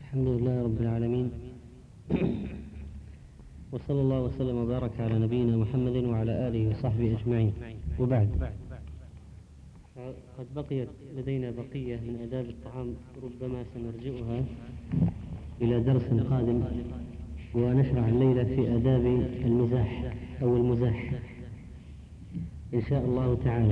الحمد لله رب العالمين. وصلى الله وسلم وبارك على نبينا محمد وعلى آله وصحبه أجمعين، وبعد، قد بقيت لدينا بقية من آداب الطعام، ربما سنرجئها إلى درس قادم، ونشرع الليلة في آداب المزاح أو المزاح إن شاء الله تعالى.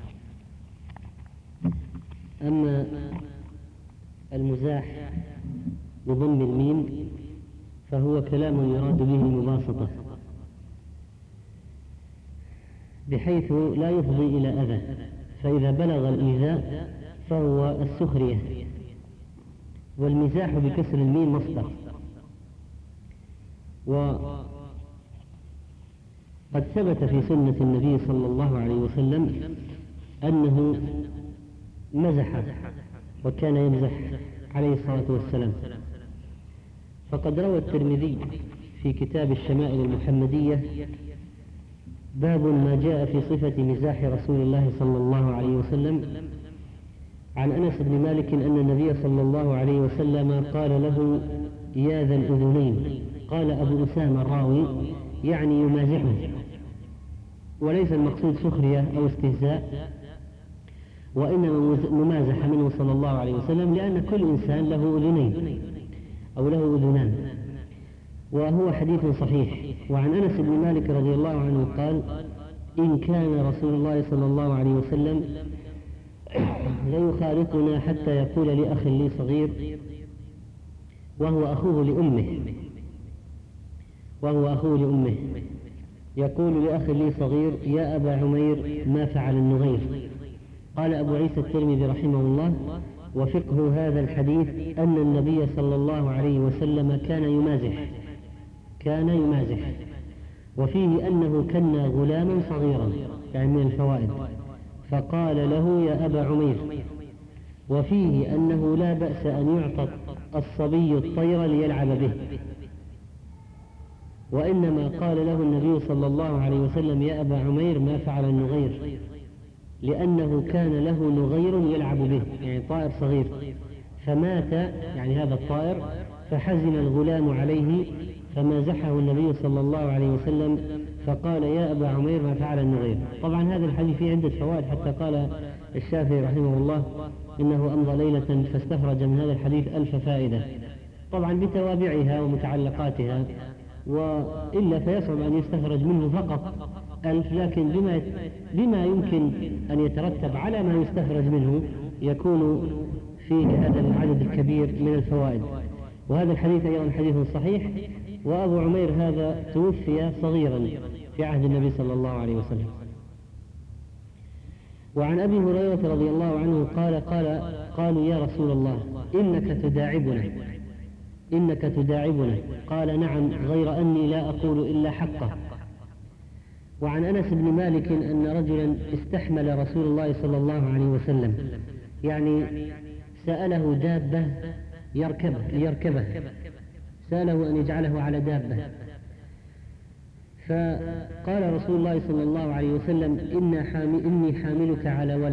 أما المزاح بضم الميم فهو كلام يراد به المباسطة، بحيث لا يفضي إلى أذى، فإذا بلغ الإيذاء فهو السخرية. والمزاح بكسر الميم مصدر، وقد ثبت في سنة النبي صلى الله عليه وسلم أنه مزح وكان يمزح عليه الصلاة والسلام. فقد روى الترمذي في كتاب الشمائل المحمدية باب ما جاء في صفة مزاح رسول الله صلى الله عليه وسلم عن أنس بن مالك أن النبي صلى الله عليه وسلم قال له: يا ذا الأذنين. قال أبو أسامة الراوي يعني يمازحه، وليس المقصود سخرية أو استهزاء، وإنما ممازح منه صلى الله عليه وسلم، لأن كل إنسان له أذنين أو له أذنان، وهو حديث صحيح. وعن أنس بن مالك رضي الله عنه قال: إن كان رسول الله صلى الله عليه وسلم ليخالطنا حتى يقول لأخ لي صغير وهو أخوه لأمه يقول لأخ لي صغير: يا أبا عمير ما فعل النغير. قال أبو عيسى الترمذي رحمه الله: وفقه هذا الحديث أن النبي صلى الله عليه وسلم كان يمازح، وفيه أنه كنا غلاما صغيرا، يعني من الفوائد، فقال له: يا أبا عمير. وفيه أنه لا بأس أن يعطى الصبي الطير ليلعب به، وإنما قال له النبي صلى الله عليه وسلم: يا أبا عمير ما فعل النغير، لأنه كان له نغير يلعب به، يعني طائر صغير، فمات يعني هذا الطائر، فحزن الغلام عليه فمازحه النبي صلى الله عليه وسلم فقال: يا أبا عمير ما فعل النغير. طبعا هذا الحديث فيه عدة فوائد، حتى قال الشافعي رحمه الله إنه أمضى ليلة فاستخرج من هذا الحديث 1000 فائدة، طبعا بتوابعها ومتعلقاتها، وإلا فيصعب أن يستخرج منه فقط 1000، لكن بما يمكن أن يترتب على ما يستخرج منه يكون فيه هذا العدد الكبير من الفوائد. وهذا الحديث أيضا حديث صحيح. وأبو عمير هذا توفي صغيرا في عهد النبي صلى الله عليه وسلم. وعن أبي هريرة رضي الله عنه قالوا: يا رسول الله إنك تداعبنا. قال: نعم، غير أني لا أقول إلا حقه. وعن أنس بن مالك أن رجلا استحمل رسول الله صلى الله عليه وسلم، يعني سأله دابة ليركبه، سأله أن يجعله على دابة، فقال رسول الله صلى الله عليه وسلم: إني حاملك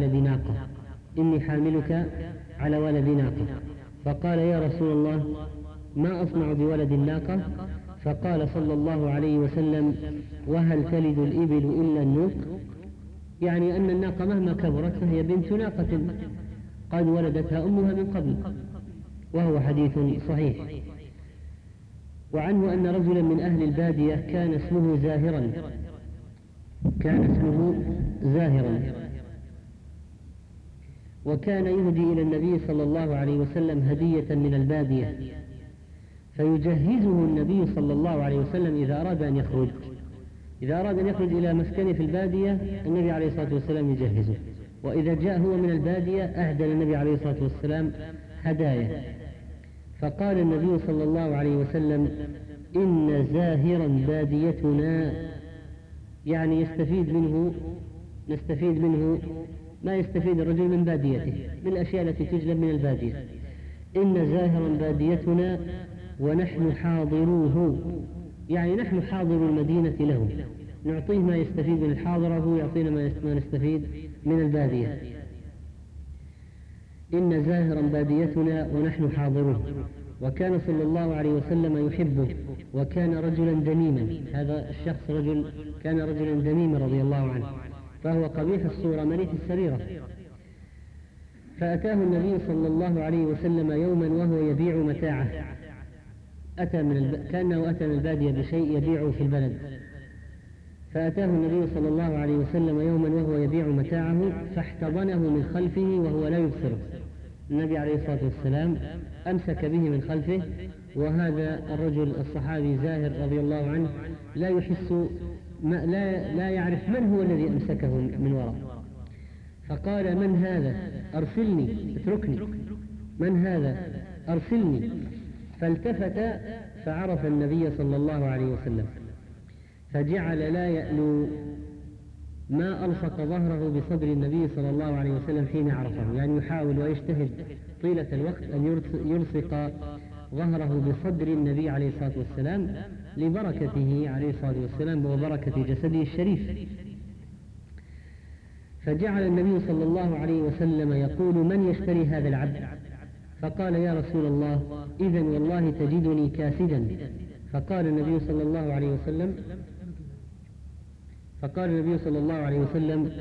على ولد ناقة. فقال: يا رسول الله ما أصنع بولد الناقة؟ فقال صلى الله عليه وسلم: وهل تلد الإبل إلا النوق؟ يعني أن الناقة مهما كبرت فهي بنت ناقة قد ولدتها أمها من قبل، وهو حديث صحيح. وعنه أن رجلا من أهل البادية كان اسمه زاهرا، وكان يهدي إلى النبي صلى الله عليه وسلم هدية من البادية، فيجهزه النبي صلى الله عليه وسلم إذا أراد أن يخرج إلى مسكنه في البادية، النبي عليه الصلاة والسلام يجهزه، وإذا جاء هو من البادية أهدى النبي عليه الصلاة والسلام هدايا. فقال النبي صلى الله عليه وسلم: إن زاهرا باديتنا، يعني نستفيد منه ما يستفيد الرجل من باديته من الأشياء التي تجلب من البادية. إن زاهرا باديتنا ونحن حاضروه، يعني نحن حاضر المدينة له، نعطيه ما يستفيد من الحاضرة وهو يعطينا ما نستفيد من البادية. إن زاهرا باديتنا ونحن حاضروه. وكان صلى الله عليه وسلم يحبه، وكان رجلا دميما. هذا الشخص كان رجلا دميما رضي الله عنه، فهو قبيح الصورة مليح السريرة. فأتاه النبي صلى الله عليه وسلم يوما وهو يبيع متاعه، كأنه أتى من البادية بشيء يبيعه في البلد. فأتاه النبي صلى الله عليه وسلم يوما وهو يبيع متاعه فاحتضنه من خلفه وهو لا يبصره. النبي عليه الصلاة والسلام أمسك به من خلفه، وهذا الرجل الصحابي زاهر رضي الله عنه لا يحس لا يعرف من هو الذي أمسكه من وراء. فقال: من هذا؟ أرسلني، اتركني، من هذا؟ أرسلني. فالتفت فعرف النبي صلى الله عليه وسلم، فجعل لا يألو، ما ألصق ظهره بصدر النبي صلى الله عليه وسلم حين عرفه، يعني يحاول ويجتهد طيلة الوقت أن يلصق ظهره بصدر النبي عليه الصلاة والسلام لبركته عليه الصلاة والسلام وبركة جسده الشريف. فجعل النبي صلى الله عليه وسلم يقول: من يشتري هذا العبد؟ فقال: يا رسول الله، إذن والله تجدني كاسدا. فقال النبي صلى الله عليه وسلم: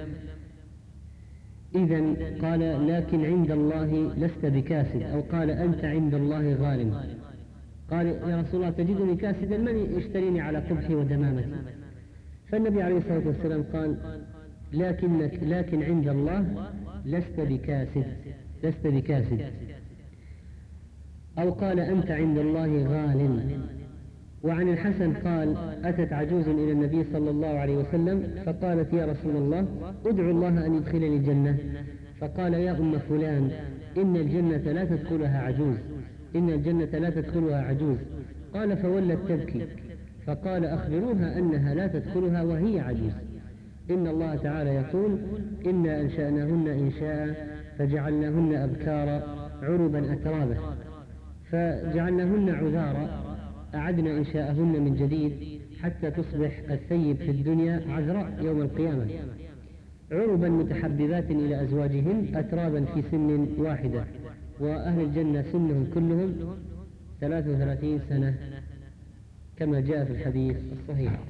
إذن قال: لكن عند الله لست بكاسد، أو قال: أنت عند الله غال. قال: يا رسول الله تجدني كاسدا، من يشتريني على قبحي ودمامتي؟ فالنبي عليه الصلاة والسلام قال: لكن عند الله لست بكاسد، أو قال: أنت عند الله غال. وعن الحسن قال: أتت عجوز إلى النبي صلى الله عليه وسلم فقالت: يا رسول الله، ادعو الله أن يدخلني الجنة. فقال: يا أم فلان، إن الجنة لا تدخلها عجوز. قال: فولت تبكي. فقال: أخبروها أنها لا تدخلها وهي عجوز. إن الله تعالى يقول: إنا أنشأناهن إنشاء فجعلناهن أبكارا عربا أترابا، فجعلناهن عذارا، أعدنا إنشاءهن من جديد حتى تصبح الثيب في الدنيا عذراء يوم القيامة، عربا متحببات إلى أزواجهن، أترابا في سن واحدة، وأهل الجنة سنهم كلهم 33 سنة كما جاء في الحديث الصحيح.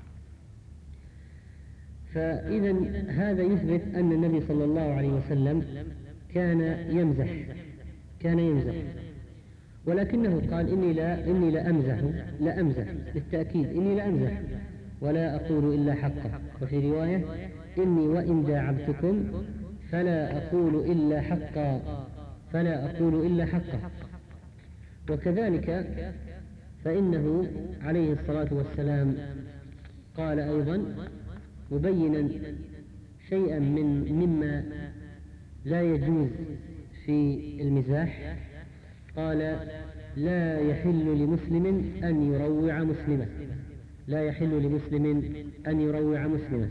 فإذا هذا يثبت أن النبي صلى الله عليه وسلم كان يمزح، ولكنه قال: إني لا أمزح بالتأكيد، إني لا أمزح ولا أقول إلا حقا. وفي رواية: إني وإن داعبتكم فلا أقول إلا حقا. وكذلك فإنه عليه الصلاة والسلام قال أيضا مبينا شيئا مما لا يجوز في المزاح، قال: لا يحل لمسلم أن يروع مسلما.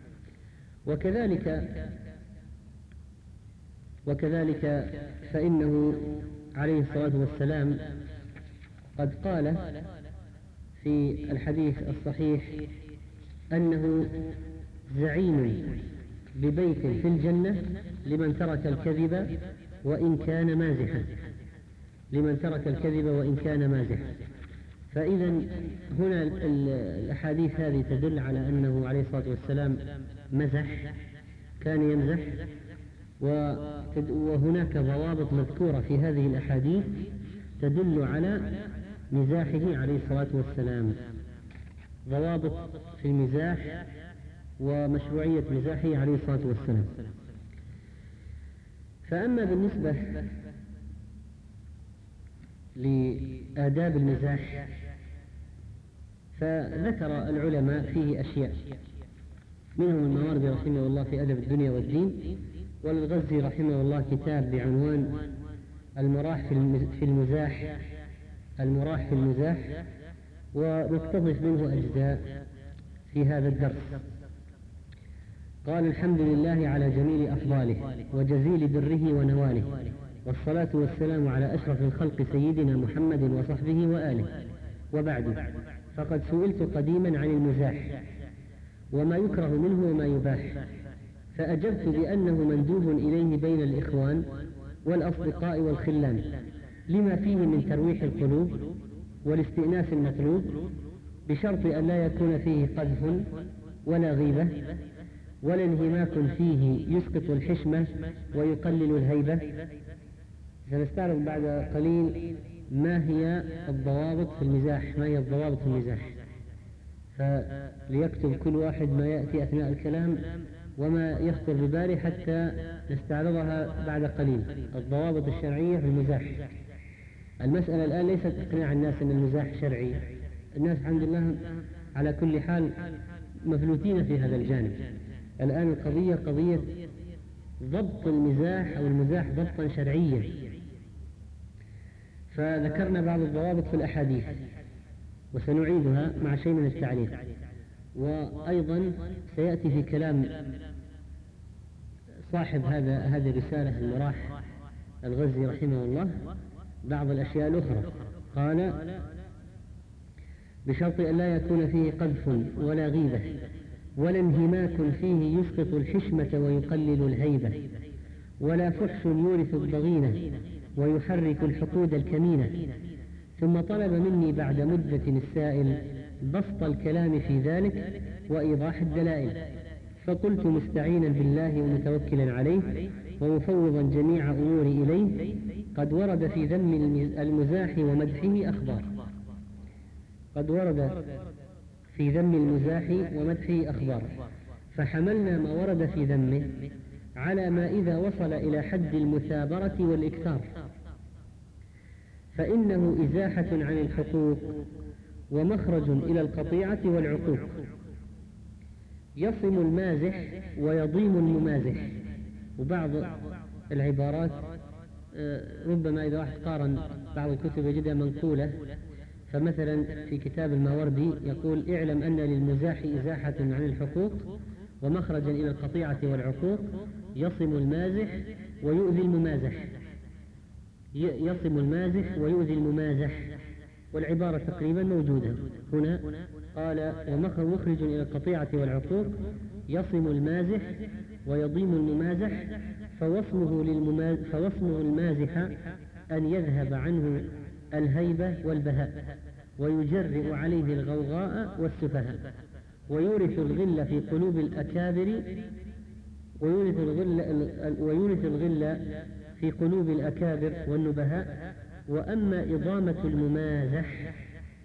وكذلك فإنه عليه الصلاة والسلام قد قال في الحديث الصحيح أنه زعيم ببيت في الجنة لمن ترك الكذب وإن كان مازحا. فإذا هنا الأحاديث هذه تدل على أنه عليه الصلاة والسلام كان يمزح، وهناك ضوابط مذكورة في هذه الأحاديث تدل على مزاحه عليه الصلاة والسلام، ضوابط في المزاح ومشروعية مزاحه عليه الصلاة والسلام. فأما بالنسبة لآداب المزاح فذكر العلماء فيه أشياء، منهم الماوردي رحمه الله في أدب الدنيا والدين، والغزي رحمه الله كتاب بعنوان المراح في المزاح، ونقتطف منه أجزاء في هذا الدرس. قال: الحمد لله على جميل أفضاله وجزيل بره ونواله، والصلاة والسلام على أشرف الخلق سيدنا محمد وصحبه وآله، وبعد، فقد سئلت قديما عن المزاح وما يكره منه وما يباح، فأجبت بأنه مندوب إليه بين الإخوان والأصدقاء والخلان، لما فيه من ترويح القلوب والاستئناس المطلوب، بشرط أن لا يكون فيه قذف ولا غيبة ولا انهماك فيه يسقط الحشمة ويقلل الهيبة. سنستعرض بعد قليل ما هي الضوابط في المزاح، ما هي الضوابط في المزاح، فليكتب كل واحد ما يأتي أثناء الكلام وما يخطر بباله حتى نستعرضها بعد قليل. الضوابط الشرعية في المزاح. المسألة الآن ليست إقناع الناس أن المزاح شرعي، الناس الحمد لله على كل حال مفلوتين في هذا الجانب. الآن القضية قضية ضبط المزاح أو المزاح ضبطا شرعيا. فذكرنا بعض الضوابط في الأحاديث وسنعيدها مع شيء من التعليق، وأيضا سيأتي في كلام صاحب هذه الرسالة المراح الغزي رحمه الله بعض الأشياء الأخرى. قال: بشرط أن لا يكون فيه قذف ولا غيبة ولا انهماك فيه يسقط الحشمة ويقلل الهيبة ولا فحش يورث الضغينة ويحرك الحقود الكمينة. ثم طلب مني بعد مدة السائل بسط الكلام في ذلك وإيضاح الدلائل، فقلت مستعينا بالله ومتوكلا عليه ومفوضا جميع أموري إليه: قد ورد في ذم المزاح ومدحه أخبار. قد ورد في ذم المزاح ومدحه أخبار، فحملنا ما ورد في ذمه على ما إذا وصل إلى حد المثابرة والإكثار فإنه إزاحة عن الحقوق ومخرج إلى القطيعة والعقوق. يصم المازح ويضيم الممازح. وبعض العبارات ربما إذا واحد قارن بعض الكتب يجدها منقولة، فمثلا في كتاب الماوردي يقول: اعلم أن للمزاح إزاحة عن الحقوق ومخرجا إلى القطيعة والعقوق، يصم المازح ويؤذي الممازح. يصم المازح ويؤذي الممازح، والعبارة تقريبا موجودة هنا. قال: ومخرج إلى القطيعة والعقوق يصم المازح ويضيم الممازح، فوصمه المازح أن يذهب عنه الهيبة والبهاء ويجرئ عليه الغوغاء والسفهاء ويورث الغل في قلوب الأكابر ويورث الغل في قلوب الأكابر والنبهاء. وأما إضامة الممازح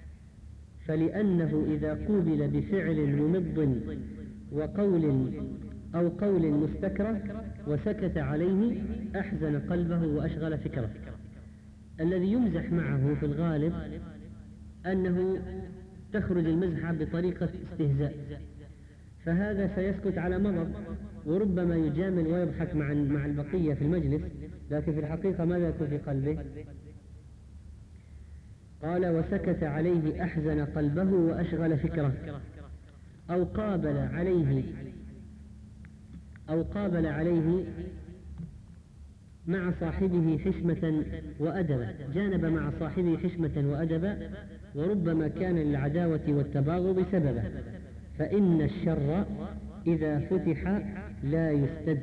فلأنه إذا قوبل بفعل ممض وقول أو قول مستكره وسكت عليه أحزن قلبه وأشغل فكره. الذي يمزح معه في الغالب أنه تخرج المزحة بطريقة استهزاء، فهذا سيسكت على مضض وربما يجامل ويضحك مع البقية في المجلس، لكن في الحقيقة ماذا يكون في قلبه؟ قال: وسكت عليه أحزن قلبه وأشغل فكره، أو قابل عليه مع صاحبه حشمة وأدبا، جانب مع صاحبه حشمة وأدبا، وربما كان للعداوة والتباغض سببا، فإن الشر إذا فتح لا يسد،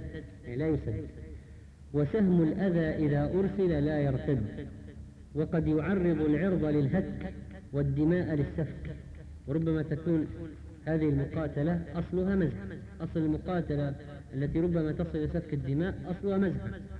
وسهم الأذى إذا أرسل لا يرتد، وقد يعرض العرض للهتك والدماء للسفك. وربما تكون هذه المقاتلة أصلها مزح، أصل المقاتلة التي ربما تصل إلى سفك الدماء أصلها مزح.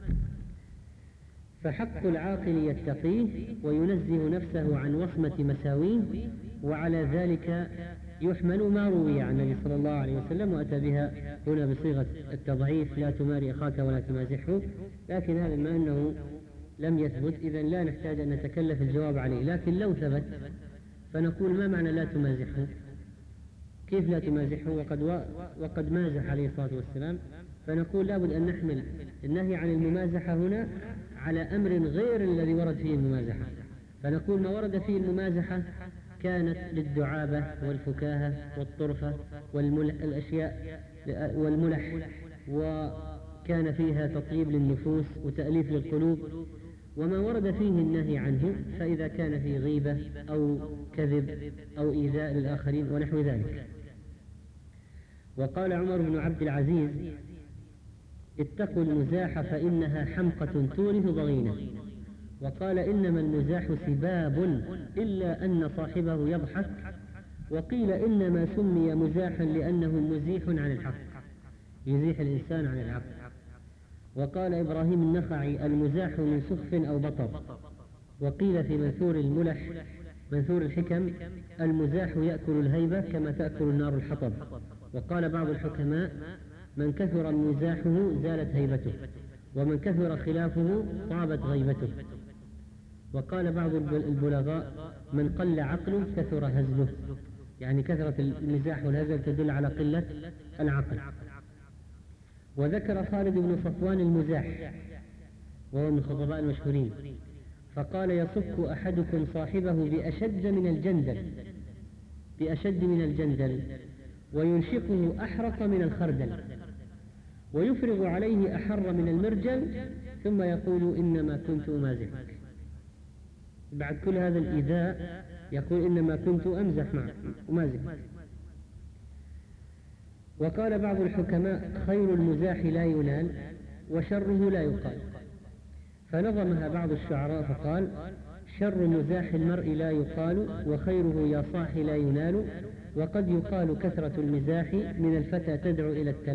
فحق العاقل يتقيه وينزه نفسه عن وصمة مساويه، وعلى ذلك يحمل ما روي عن النبي صلى الله عليه وسلم، وأتى بها هنا بصيغة التضعيف: لا تماري أخاك ولا تمازحه. لكن هذا ما أنه لم يثبت إذن لا نحتاج أن نتكلف الجواب عليه. لكن لو ثبت فنقول: ما معنى لا تمازحه؟ كيف لا تمازحه وقد مازح عليه الصلاة والسلام؟ فنقول لابد أن نحمل النهي عن الممازحة هنا على أمر غير الذي ورد فيه الممازحة، فنقول: ما ورد فيه الممازحة كانت للدعابة والفكاهة والطرفة والأشياء والملح، وكان فيها تطيب للنفوس وتأليف للقلوب. وما ورد فيه النهي عنه فإذا كان فيه غيبة أو كذب أو إيذاء للآخرين ونحو ذلك. وقال عمر بن عبد العزيز: اتقوا المزاح فإنها حمقة تورث ضغينة. وقال إنما المزاح سباب إلا أن صاحبه يضحك، وقيل إنما سمي مزاحا لأنه مزيح عن الحق، يزيح الإنسان عن الحق. وقال إبراهيم النخعي المزاح من سخف أو بطر. وقيل في منثور الملح منثور الحكم المزاح يأكل الهيبة كما تأكل النار الحطب. وقال بعض الحكماء من كثر مزاحه زالت هيبته، ومن كثر خلافه طابت غيبته. وقال بعض البلغاء من قل عقله كثر هزله، يعني كثرة المزاح والهزل تدل على قلة العقل. وذكر خالد بن صفوان المزاح وهو من الخطباء المشهورين، فقال يصك أحدكم صاحبه بأشد من الجندل وينشقه أحرق من الخردل ويفرغ عليه أحر من المرجل ثم يقول إنما كنت أمازحك. بعد كل هذا الإيذاء يقول إنما كنت أمازح. وقال بعض الحكماء خير المزاح لا ينال وشره لا يقال، فنظمها بعض الشعراء فقال شر مزاح المرء لا يقال وخيره يا صاح لا ينال، وقد يقال كثرة المزاح من الفتى تدعو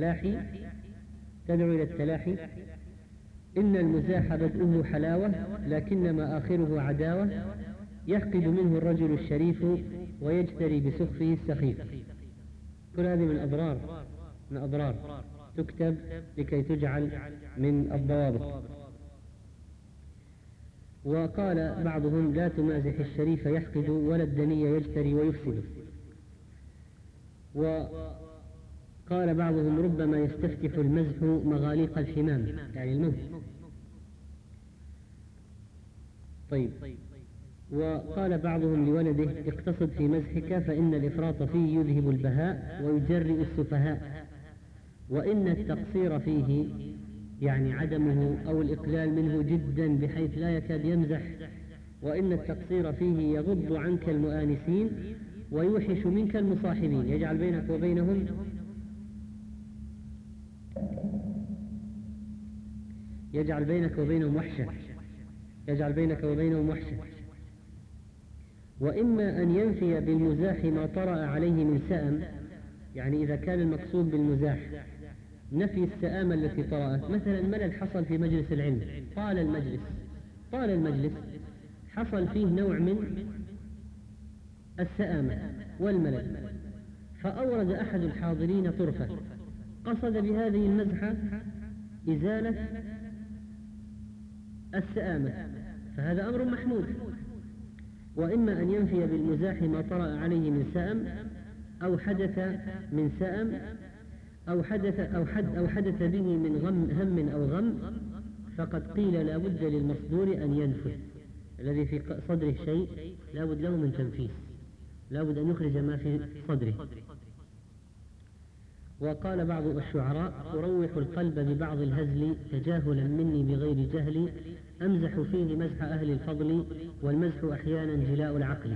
إلى التلاحي إن المزاح بدءه حلاوة لكنما آخره عداوة، يحقد منه الرجل الشريف ويجتري بسخفه السخيف. كل هذه من أضرار تكتب لكي تجعل من الضوابط. وقال بعضهم لا تمازح الشريف يحقد ولا الدني يجتري ويفسد. وقال بعضهم ربما يستفتح المزح مغاليق الحمام، يعني الموت. طيب. وقال بعضهم لولده اقتصد في مزحك فإن الإفراط فيه يذهب البهاء ويجرئ السفهاء، وإن التقصير فيه يعني عدمه أو الإقلال منه جدا بحيث لا يكاد يمزح، وإن التقصير فيه يغض عنك المؤانسين ويوحش منك المصاحبين، يجعل بينك وبينهم وحشة. وإما أن ينفي بالمزاح ما طرأ عليه من سأم، يعني إذا كان المقصود بالمزاح نفي السآمة التي طرأت، مثلا ملل حصل في مجلس العلم، طال المجلس حصل فيه نوع من السآمة والملل، فأورد أحد الحاضرين طرفة قصد بهذه المزحة إزالة السآمة، فهذا أمر محمود. وإما أن ينفي بالمزاح ما طرأ عليه من سأم أو حدث من سأم أو حدث به من هم أو غم، فقد قيل لا بد للمصدور أن ينفذ، الذي في صدره شيء لا بد له من تنفيذ، لا بد أن يخرج ما في صدره. وقال بعض الشعراء أروح القلب ببعض الهزل تجاهلا مني بغير جهل، أمزح فيه مزح أهل الفضل والمزح أحيانا جلاء العقل.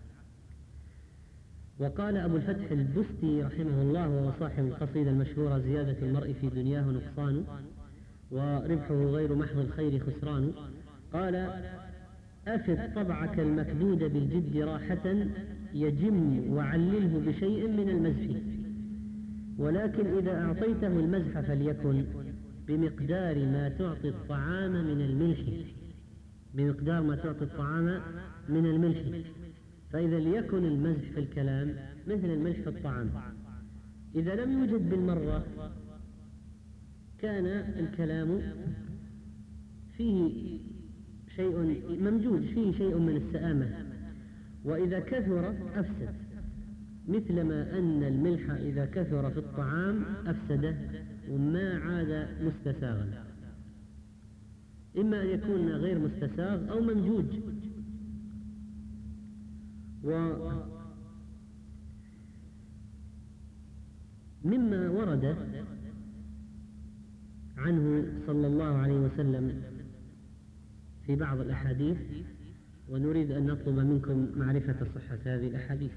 وقال أبو الفتح البستي رحمه الله وهو صاحب القصيدة المشهورة زيادة المرء في دنياه نقصان وربحه غير محض الخير خسران، قال أفد طبعك المكدود بالجد راحة يجم وعلله بشيء من المزح، ولكن إذا أعطيته المزح فليكن بمقدار ما تعطي الطعام من الملح، فإذا ليكن المزح في الكلام مثل الملح في الطعام، إذا لم يوجد بالمرة كان الكلام فيه شيء ممجوج، فيه شيء من السآمة، وإذا كثر أفسد، مثلما أن الملح إذا كثر في الطعام أفسده وما عاد مستساغا، إما أن يكون غير مستساغ أو ممجوج. ومما ورد عنه صلى الله عليه وسلم في بعض الأحاديث، ونريد أن نطلب منكم معرفة صحة هذه الأحاديث،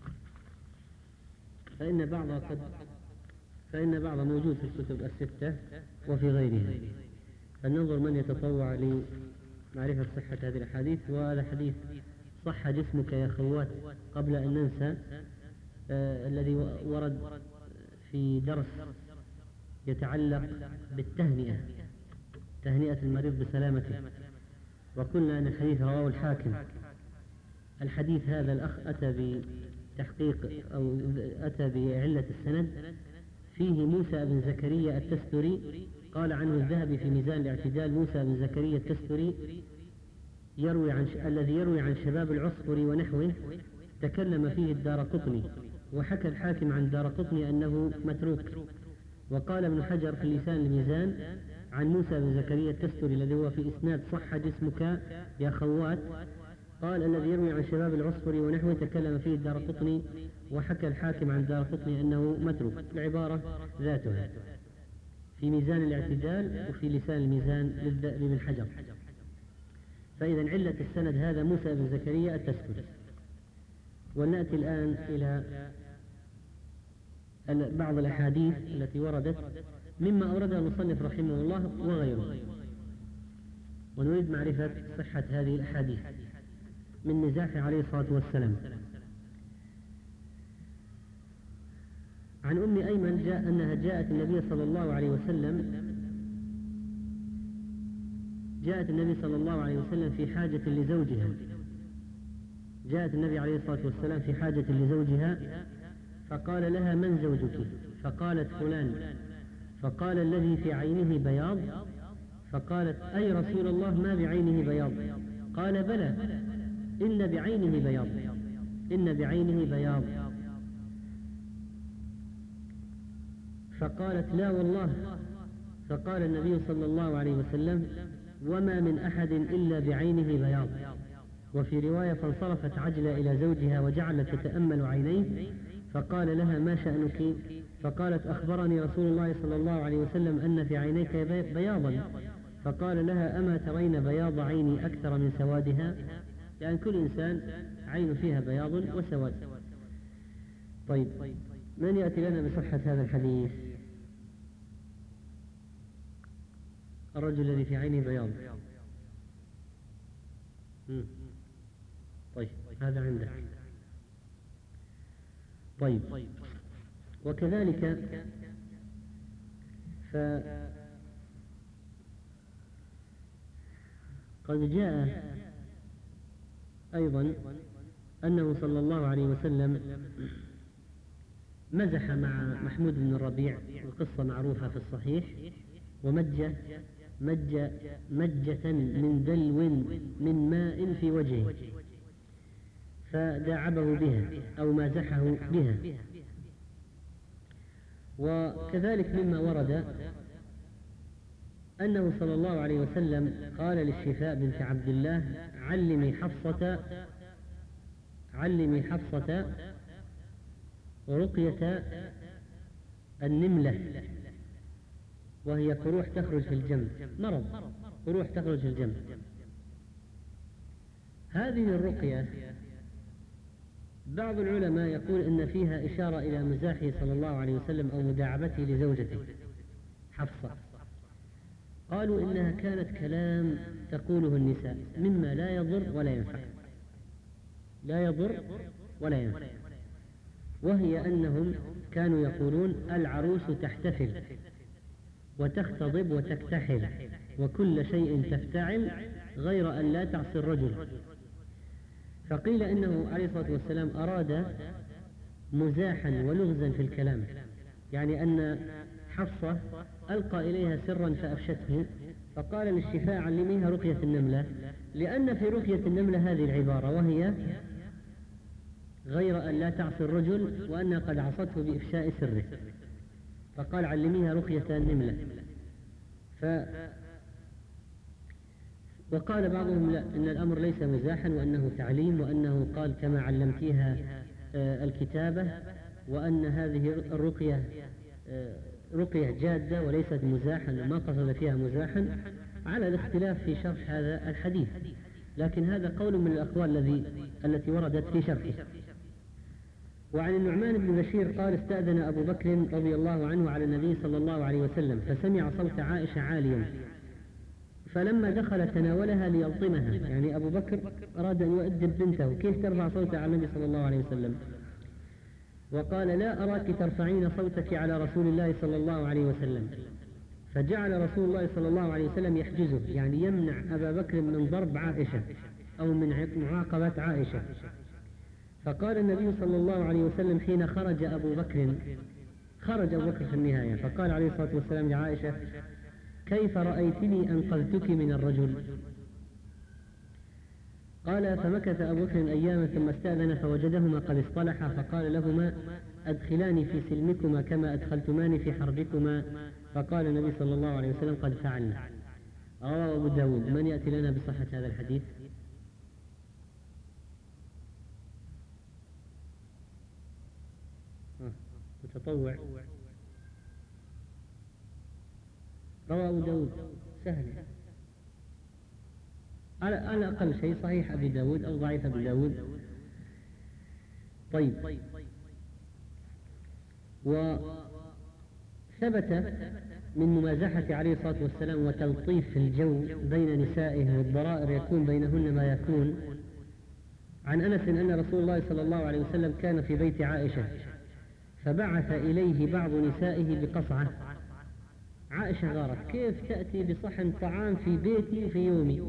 فإن بعض موجود في الكتب الستة وفي غيرها، فلننظر من يتطوع معرفة صحة هذه الأحاديث. وهذا حديث صح جسمك يا خوات قبل أن ننسى، الذي ورد في درس يتعلق بالتهنئة، تهنئة المريض بسلامته، وقلنا أن الحديث رواه الحاكم. الحديث هذا الأخ أتى بتحقيق أو أتى بعلة السند، فيه موسى بن زكريا التستري، قال عنه الذهبي في ميزان الاعتدال: موسى بن زكريا التستري الذي يروي عن شباب العصفر ونحوه، تكلم فيه الدارقطني، وحكى الحاكم عن الدارقطني أنه متروك. وقال ابن حجر في لسان الميزان عن موسى بن زكريا التستري الذي هو في إسناد صح جسمك يا خوات، قال الذي يروي عن شباب العصفر ونحوه تكلم فيه الدارقطني، وحكى الحاكم عن الدارقطني أنه متروك. العبارة ذاتها في ميزان الاعتدال وفي لسان الميزان لابن حجر. فإذا علة السند هذا موسى بن زكريا التستري. ونأتي الآن إلى بعض الأحاديث التي وردت مما أوردها المصنف رحمه الله وغيره، ونريد معرفة صحة هذه الأحاديث من مزاحه عليه الصلاة والسلام. عن أم أيمن أنها جاءت النبي صلى الله عليه وسلم في حاجة لزوجها، جاءت النبي عليه الصلاة والسلام في حاجة لزوجها، فقال لها: من زوجك؟ فقالت: فلان. فقال: الذي في عينه بياض؟ فقالت: أي رسول الله ما بعينه بياض؟ قال: بلى، إن بعينه بياض. فقالت: لا والله. فقال النبي صلى الله عليه وسلم: وما من أحد إلا بعينه بياض. وفي رواية: فانصرفت عجلة إلى زوجها وجعلت تتأمل عينيه، فقال لها: ما شأنك؟ فقالت: أخبرني رسول الله صلى الله عليه وسلم أن في عينيك بياضا. فقال لها: أما ترين بياض عيني أكثر من سوادها؟ يعني كل إنسان عين فيها بياض وسواد. طيب، من يأتي لنا بصحة هذا الحديث؟ الرجل الذي في عينه بياض. طيب، هذا عندك. طيب، وكذلك قد جاء أيضا أنه صلى الله عليه وسلم مزح مع محمود بن الربيع، القصة معروفة في الصحيح، ومجة مجة من دلو من ماء في وجهه، فداعبه بها أو مازحه بها. وكذلك مما ورد أنه صلى الله عليه وسلم قال للشفاء بنت عبد الله: علمي حفصة رقية النملة، وهي قروح تخرج في الجنب، مرض قروح تخرج في الجنب. هذه الرقية بعض العلماء يقول إن فيها إشارة إلى مزاحه صلى الله عليه وسلم أو مداعبته لزوجته حفصة. قالوا إنها كانت كلام تقوله النساء مما لا يضر ولا ينفع، وهي أنهم كانوا يقولون: العروس تحتفل وتختضب وتكتحل وكل شيء تفتعل غير أن لا تعصي الرجل. فقيل إنه عليه الصلاة والسلام أراد مزاحا ولغزا في الكلام، يعني أن حفصة ألقى إليها سرا فأفشته، فقال للشفاء: علميها رقية النملة، لأن في رقية النملة هذه العبارة، وهي غير أن لا تعصي الرجل وأنها قد عصته بإفشاء سره، فقال: علميها رقية النملة. وقال بعضهم: لا، إن الأمر ليس مزاحا وأنه تعليم، وأنه قال: كما علمتيها الكتابة، وأن هذه الرقية رقية جادة وليست مزاحا وما قصد فيها مزاحا، على الاختلاف في شرح هذا الحديث، لكن هذا قول من الأقوال التي وردت في شرحه. وعن النعمان بن بشير قال: استأذن أبو بكر رضي الله عنه على النبي صلى الله عليه وسلم، فسمع صوت عائشة عاليا، فلما دخل تناولها ليلطمها، يعني أبو بكر أراد أن يؤدب بنته، كيف ترفع صوتها على النبي صلى الله عليه وسلم؟ وقال: لا أراك ترفعين صوتك على رسول الله صلى الله عليه وسلم. فجعل رسول الله صلى الله عليه وسلم يحجزه، يعني يمنع أبا بكر من ضرب عائشة أو من معاقبة عائشة. فقال النبي صلى الله عليه وسلم حين خرج أبو بكر في النهاية، فقال عليه الصلاة والسلام لعائشة: كيف رأيتني أنقذتك من الرجل؟ قال: فمكث أبو بكر أياما ثم استأذن فوجدهما قد اصطلحا، فقال لهما: أدخلاني في سلمكما كما أدخلتماني في حربكما. فقال النبي صلى الله عليه وسلم: قد فعلنا. رواه أبو داود. من يأتي لنا بصحة هذا الحديث؟ متطوع. رواه أبو داود، سهل على أقل شيء صحيح أبي داود أو ضعيف أبي داود. طيب، وثبت من ممازحة عليه الصلاة والسلام وتلطيف الجو بين نسائه والضرائر يكون بينهن ما يكون، عن أنس أن رسول الله صلى الله عليه وسلم كان في بيت عائشة فبعث إليه بعض نسائه بقصعة. عائشة غارت: كيف تأتي بصحن طعام في بيتي في يومي؟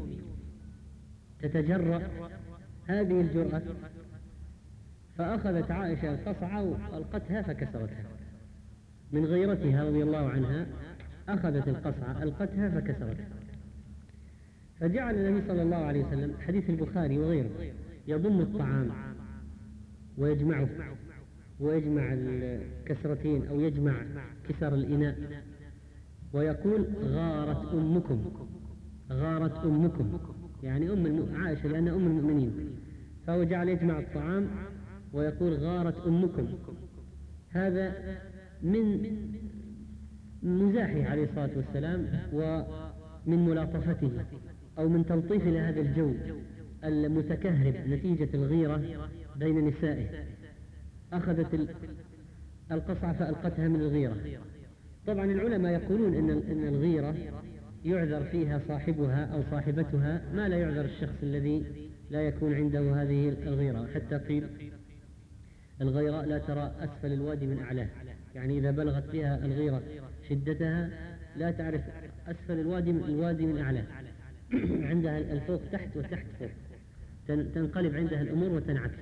تتجرأ هذه الجرأة. فأخذت عائشة القصعة وألقتها فكسرتها من غيرتها رضي الله عنها. أخذت القصعة ألقتها فكسرتها. فجعل النبي صلى الله عليه وسلم، حديث البخاري وغيره، يضم الطعام ويجمعه، ويجمع الكسرتين أو يجمع كسر الإناء، ويقول: غارت أمكم. غارت أمكم يعني عائشة لأن أم المؤمنين، فهو جعل يجمع الطعام ويقول: غارت أمكم. هذا من مزاحه عليه الصلاة والسلام ومن ملاطفته أو من تلطيف لهذا الجو المتكهرب نتيجة الغيرة بين نسائه. أخذت القصعة فألقتها من الغيرة. طبعا العلماء يقولون إن الغيرة يعذر فيها صاحبها أو صاحبتها ما لا يعذر الشخص الذي لا يكون عنده هذه الغيرة. حتى قيل: الغيراء لا ترى أسفل الوادي من أعلاه، يعني إذا بلغت بها الغيرة شدتها لا تعرف أسفل الوادي من أعلاه. عندها الفوق تحت وتحت فوق، تنقلب عندها الأمور وتنعكس.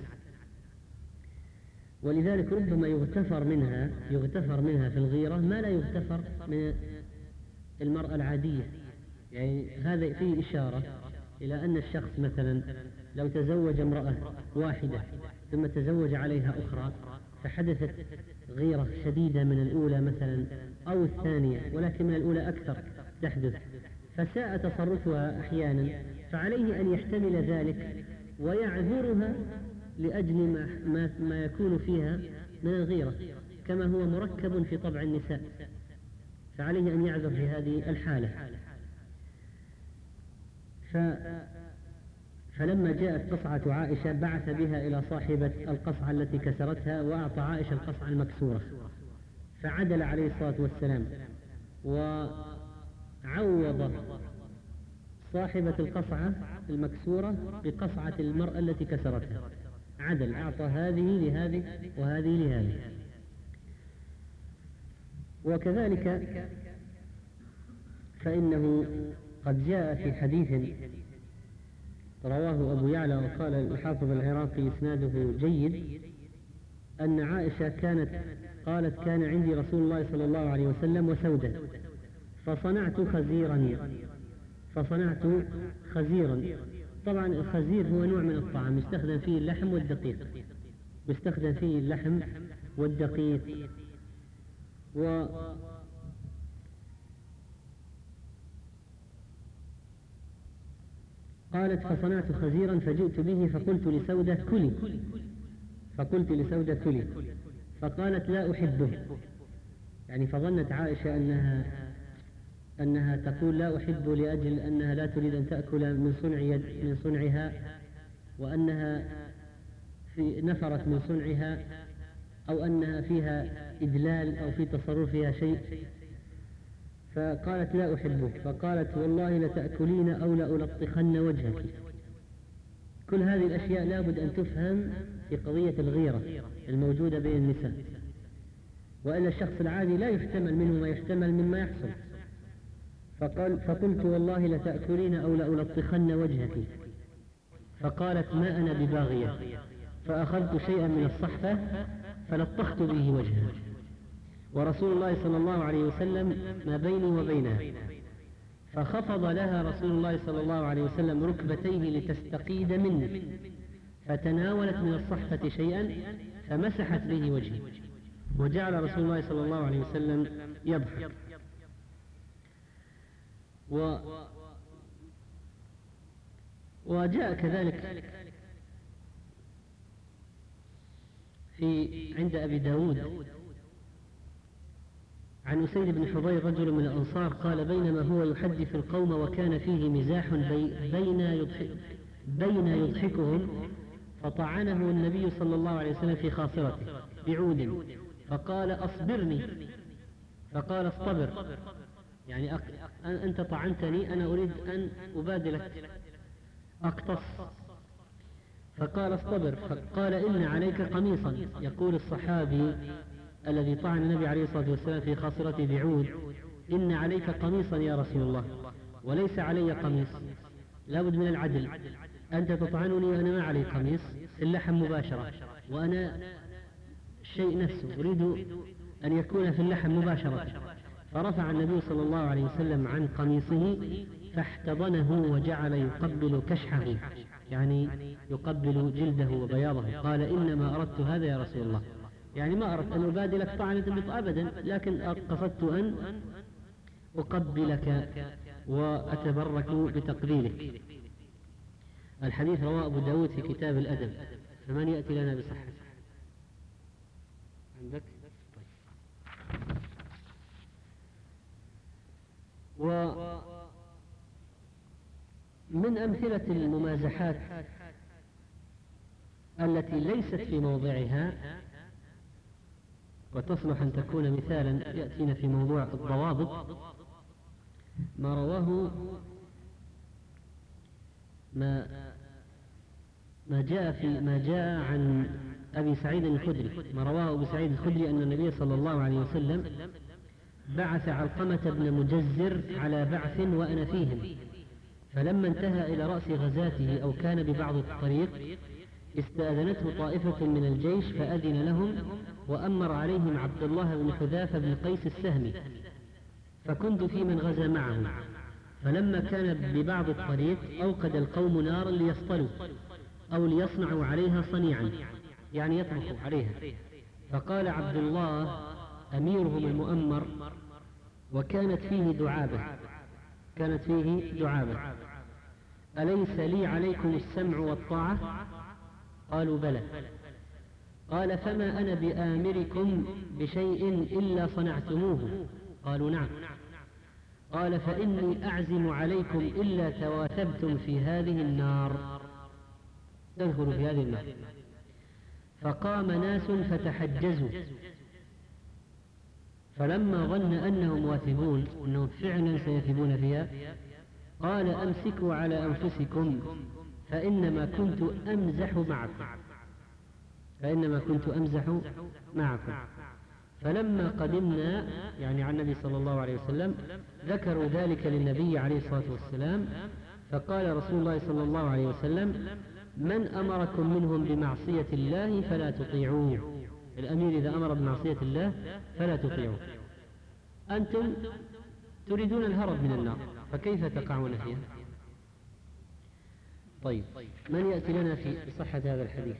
ولذلك ربما يغتفر منها في الغيرة ما لا يغتفر من المرأة العادية. يعني هذا فيه إشارة إلى أن الشخص مثلا لو تزوج امرأة واحدة ثم تزوج عليها أخرى فحدثت غيرة شديدة من الأولى مثلا أو الثانية، ولكن من الأولى أكثر تحدث، فساء تصرفها أحيانا، فعليه أن يحتمل ذلك ويعذرها لأجل ما يكون فيها من الغيرة، كما هو مركب في طبع النساء، فعليه أن يعذر في هذه الحالة. فلما جاءت قصعة عائشة بعث بها إلى صاحبة القصعة التي كسرتها وأعطى عائشة القصعة المكسورة، فعدل عليه الصلاة والسلام وعوض صاحبة القصعة المكسورة بقصعة المرأة التي كسرتها، عدل، أعطى هذه لهذه وهذه لهذه. وكذلك فإنه قد جاء في حديث رواه أبو يعلى وقال الحافظ العراقي إسناده جيد أن عائشة قالت: كان عندي رسول الله صلى الله عليه وسلم وسودة فصنعت خزيرا. طبعا الخزير هو نوع من الطعام يستخدم فيه اللحم والدقيق. قالت: فصنعت خزيرا فجئت به فقلت لسودة: كلي. فقالت: لا أحبه. يعني فظنت عائشة أنها تقول لا أحب لأجل أنها لا تريد أن تأكل من صنعها، وأنها نفرت من صنعها، أو أنها فيها إدلال أو في تصرفها شيء. فقالت لا أحبه، فقالت والله لتأكلين أو لألطخن وجهك. كل هذه الأشياء لابد أن تفهم في قضية الغيرة الموجودة بين النساء، وإلا الشخص العادي لا يحتمل منه ما يحتمل مما يحصل. فقلت والله لتأكلين أو لألطخن وجهك. فقالت ما أنا بباغية، فأخذت شيئا من الصحفة فلطخت به وجهها، ورسول الله صلى الله عليه وسلم ما بيني وبينها، فخفض لها رسول الله صلى الله عليه وسلم ركبتيه لتستقيد مني، فتناولت من الصحفة شيئا فمسحت به وجهي، وجعل رسول الله صلى الله عليه وسلم يضحك. وجاء كذلك عند أبي داود عن أسيد بن حضير رجل من الأنصار قال بينما هو يحدث القوم وكان فيه مزاح بين يضحكهم، فطعنه النبي صلى الله عليه وسلم في خاصرته بعود، فقال أصبرني، فقال اصطبر، يعني أنت طعنتني، أنا أريد أن أبادلك أقتص، فقال اصطبر، فقال إن عليك قميصا، يقول الصحابي الذي طعن النبي عليه الصلاة والسلام في خاصرته بعود إن عليك قميصا يا رسول الله وليس علي قميص، لابد من العدل، أنت تطعنني وأنا ما علي قميص، اللحم مباشرة، وأنا الشيء نفسه أريد أن يكون في اللحم مباشرة. فرفع النبي صلى الله عليه وسلم عن قميصه فاحتضنه وجعل يقبل كشحه، يعني يقبل جلده وبياضه، قال إنما أردت هذا يا رسول الله، يعني ما أردت أن أبادلك طعنة أبدا، لكن قصدت أن أقبلك وأتبرك بتقبيلك. الحديث رواه أبو داود في كتاب الأدب، فمن يأتي لنا بصحته؟ عندك؟ ومن أمثلة الممازحات التي ليست في موضعها وتصلح أن تكون مثالا يأتينا في موضوع الضوابط، ما جاء عن أبي سعيد الخدري، ما رواه أبو سعيد الخدري أن النبي صلى الله عليه وسلم بعث علقمة بن مجزر على بعث وأنا فيهم، فلما انتهى إلى رأس غزاته أو كان ببعض الطريق استأذنته طائفة من الجيش فأذن لهم، وأمر عليهم عبد الله بن حذافة بن قيس السهمي، فكنت في من غزا معهم، فلما كان ببعض الطريق أوقد القوم نارا ليصطلوا أو ليصنعوا عليها صنيعا، يعني يطبخوا عليها، فقال عبد الله أميرهم المؤمر وكانت فيه دعابة أليس لي عليكم السمع والطاعة؟ قالوا بلى. قال فما أنا بآمركم بشيء إلا صنعتموه؟ قالوا نعم. قال فإني أعزم عليكم إلا تواثبتم في هذه النار، تدخلوا في هذه النار. فقام ناس فتحجزوا، فلما ظن أنهم واثبون أنهم فعلا سيثبون فيها قال أمسكوا على أنفسكم فإنما كنت أمزح معكم. فلما قدمنا، يعني عن النبي صلى الله عليه وسلم، ذكروا ذلك للنبي عليه الصلاة والسلام، فقال رسول الله صلى الله عليه وسلم من أمركم منهم بمعصية الله فلا تطيعوه، الأمير إذا أمر بمعصية الله فلا تطيعوه، أنتم تريدون الهرب من النار فكيف تقعون فيها؟ طيب، من يأتي لنا في صحة هذا الحديث؟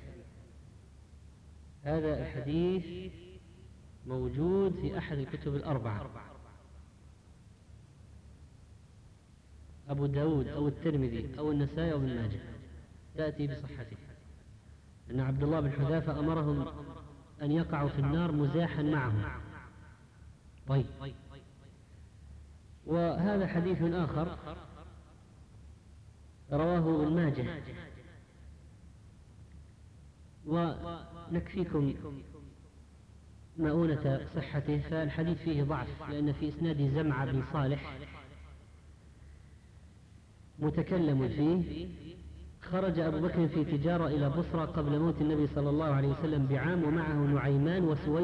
هذا الحديث موجود في أحد الكتب الأربعة، أبو داود أو الترمذي أو النسائي أو ابن ماجه، تأتي بصحته أن عبد الله بن حذافة أمرهم أن يقعوا في النار مزاحا معهم. طيب، وهذا حديث آخر رواه ابن ماجه، مؤونة صحته، فالحديث فيه ضعف، لأن في إسناده زمعة بن صالح متكلم فيه. خرج أبو بكر في تجارة إلى بصرى قبل موت النبي صلى الله عليه وسلم بعام، ومعه نعيمان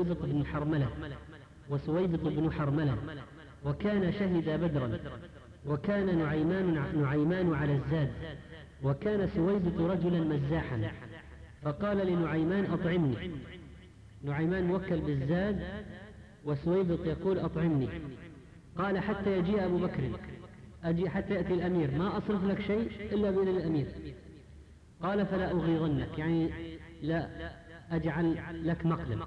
وسويبط بن حرملة، وكان شهد بدرا، وكان نعيمان على الزاد، وكان سويبط رجلا مزاحا، فقال لنعيمان أطعمني. نعيمان موكل بالزاد وسويبط يقول أطعمني. قال حتى يجيء أبو بكر، أجي حتى يأتي الأمير، ما أصرف لك شيء إلا بين الأمير. قال فلا أغيظنك، يعني لا أجعل لك مقلب.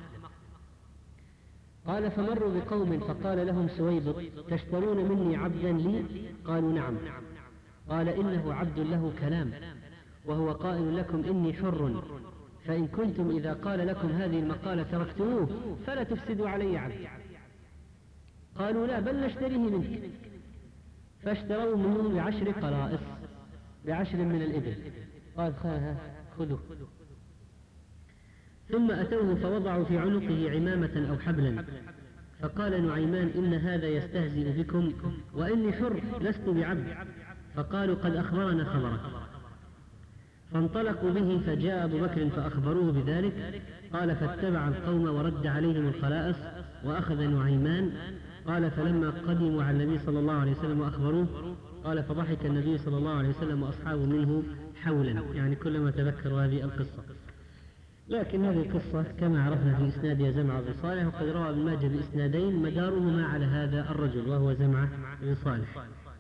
قال فمروا بقوم فقال لهم سويبط تشترون مني عبدا لي؟ قالوا نعم. قال إنه عبد له كلام، وهو قائل لكم إني حر، فإن كنتم إذا قال لكم هذه المقالة تركتموه فلا تفسدوا علي عبد. قالوا لا، بل نشتريه منك. فاشتروا منه ب10 قرائص، ب10 من الإبل. قال خذوا. ثم أتوه فوضعوا في عنقه عمامة أو حبلا، فقال نعيمان إن هذا يستهزئ بكم وإني حر لست بعبد. فقالوا قد أخبرنا خبرك. فانطلقوا به، فجاء أبو بكر فأخبروه بذلك. قال فاتبع القوم ورد عليهم الخلائص وأخذ نعيمان. قال فلما قدموا على النبي صلى الله عليه وسلم وأخبروه، قال فضحك النبي صلى الله عليه وسلم وأصحابه منه حولا، يعني كلما تذكروا هذه القصة. لكن هذه القصة كما عرفنا في إسنادها زمعة بن صالح، وقد روى ابن ماجه بإسنادين مدارهما على هذا الرجل وهو زمعة بن صالح.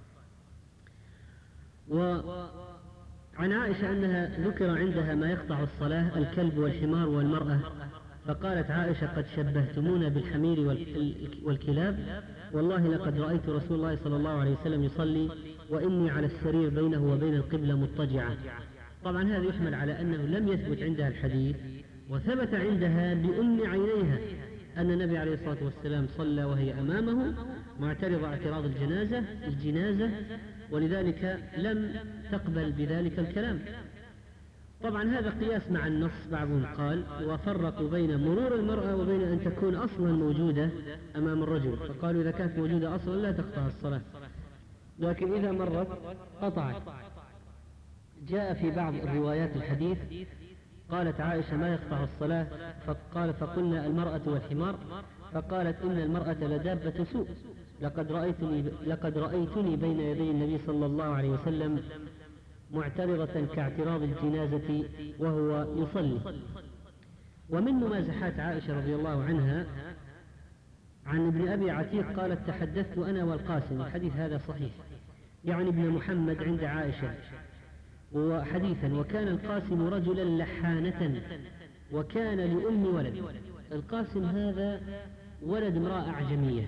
وعن عائشة أنها ذكر عندها ما يقطع الصلاة، الكلب والحمار والمرأة، فقالت عائشة قد شبهتمونا بالحمير والكلاب، والله لقد رأيت رسول الله صلى الله عليه وسلم يصلي وإني على السرير بينه وبين القبلة مضطجعة. طبعا هذا يحمل على أنه لم يثبت عندها الحديث، وثبت عندها بأم عينيها أن النبي عليه الصلاة والسلام صلى وهي أمامه معترضة اعتراض الجنازة، ولذلك لم تقبل بذلك الكلام. طبعا هذا قياس مع النص. بعضهم قال وفرقوا بين مرور المرأة وبين أن تكون أصلا موجودة أمام الرجل، فقالوا إذا كانت موجودة أصلا لا تقطع الصلاة، لكن إذا مرت قطعت. جاء في بعض الروايات الحديث قالت عائشة ما يقطع الصلاة، فقال فقلنا المرأة والحمار، فقالت إن المرأة لدابة سوء، لقد رأيتني بين يدي النبي صلى الله عليه وسلم معترضة كاعتراض الجنازة وهو يصلي. ومن ممازحات عائشة رضي الله عنها عن ابن أبي عتيق قالت تحدثت أنا والقاسم، الحديث هذا صحيح، يعني ابن محمد عند عائشة، وحديثا وكان القاسم رجلا لحانة وكان لأم ولد. القاسم هذا ولد امرأة أعجمية،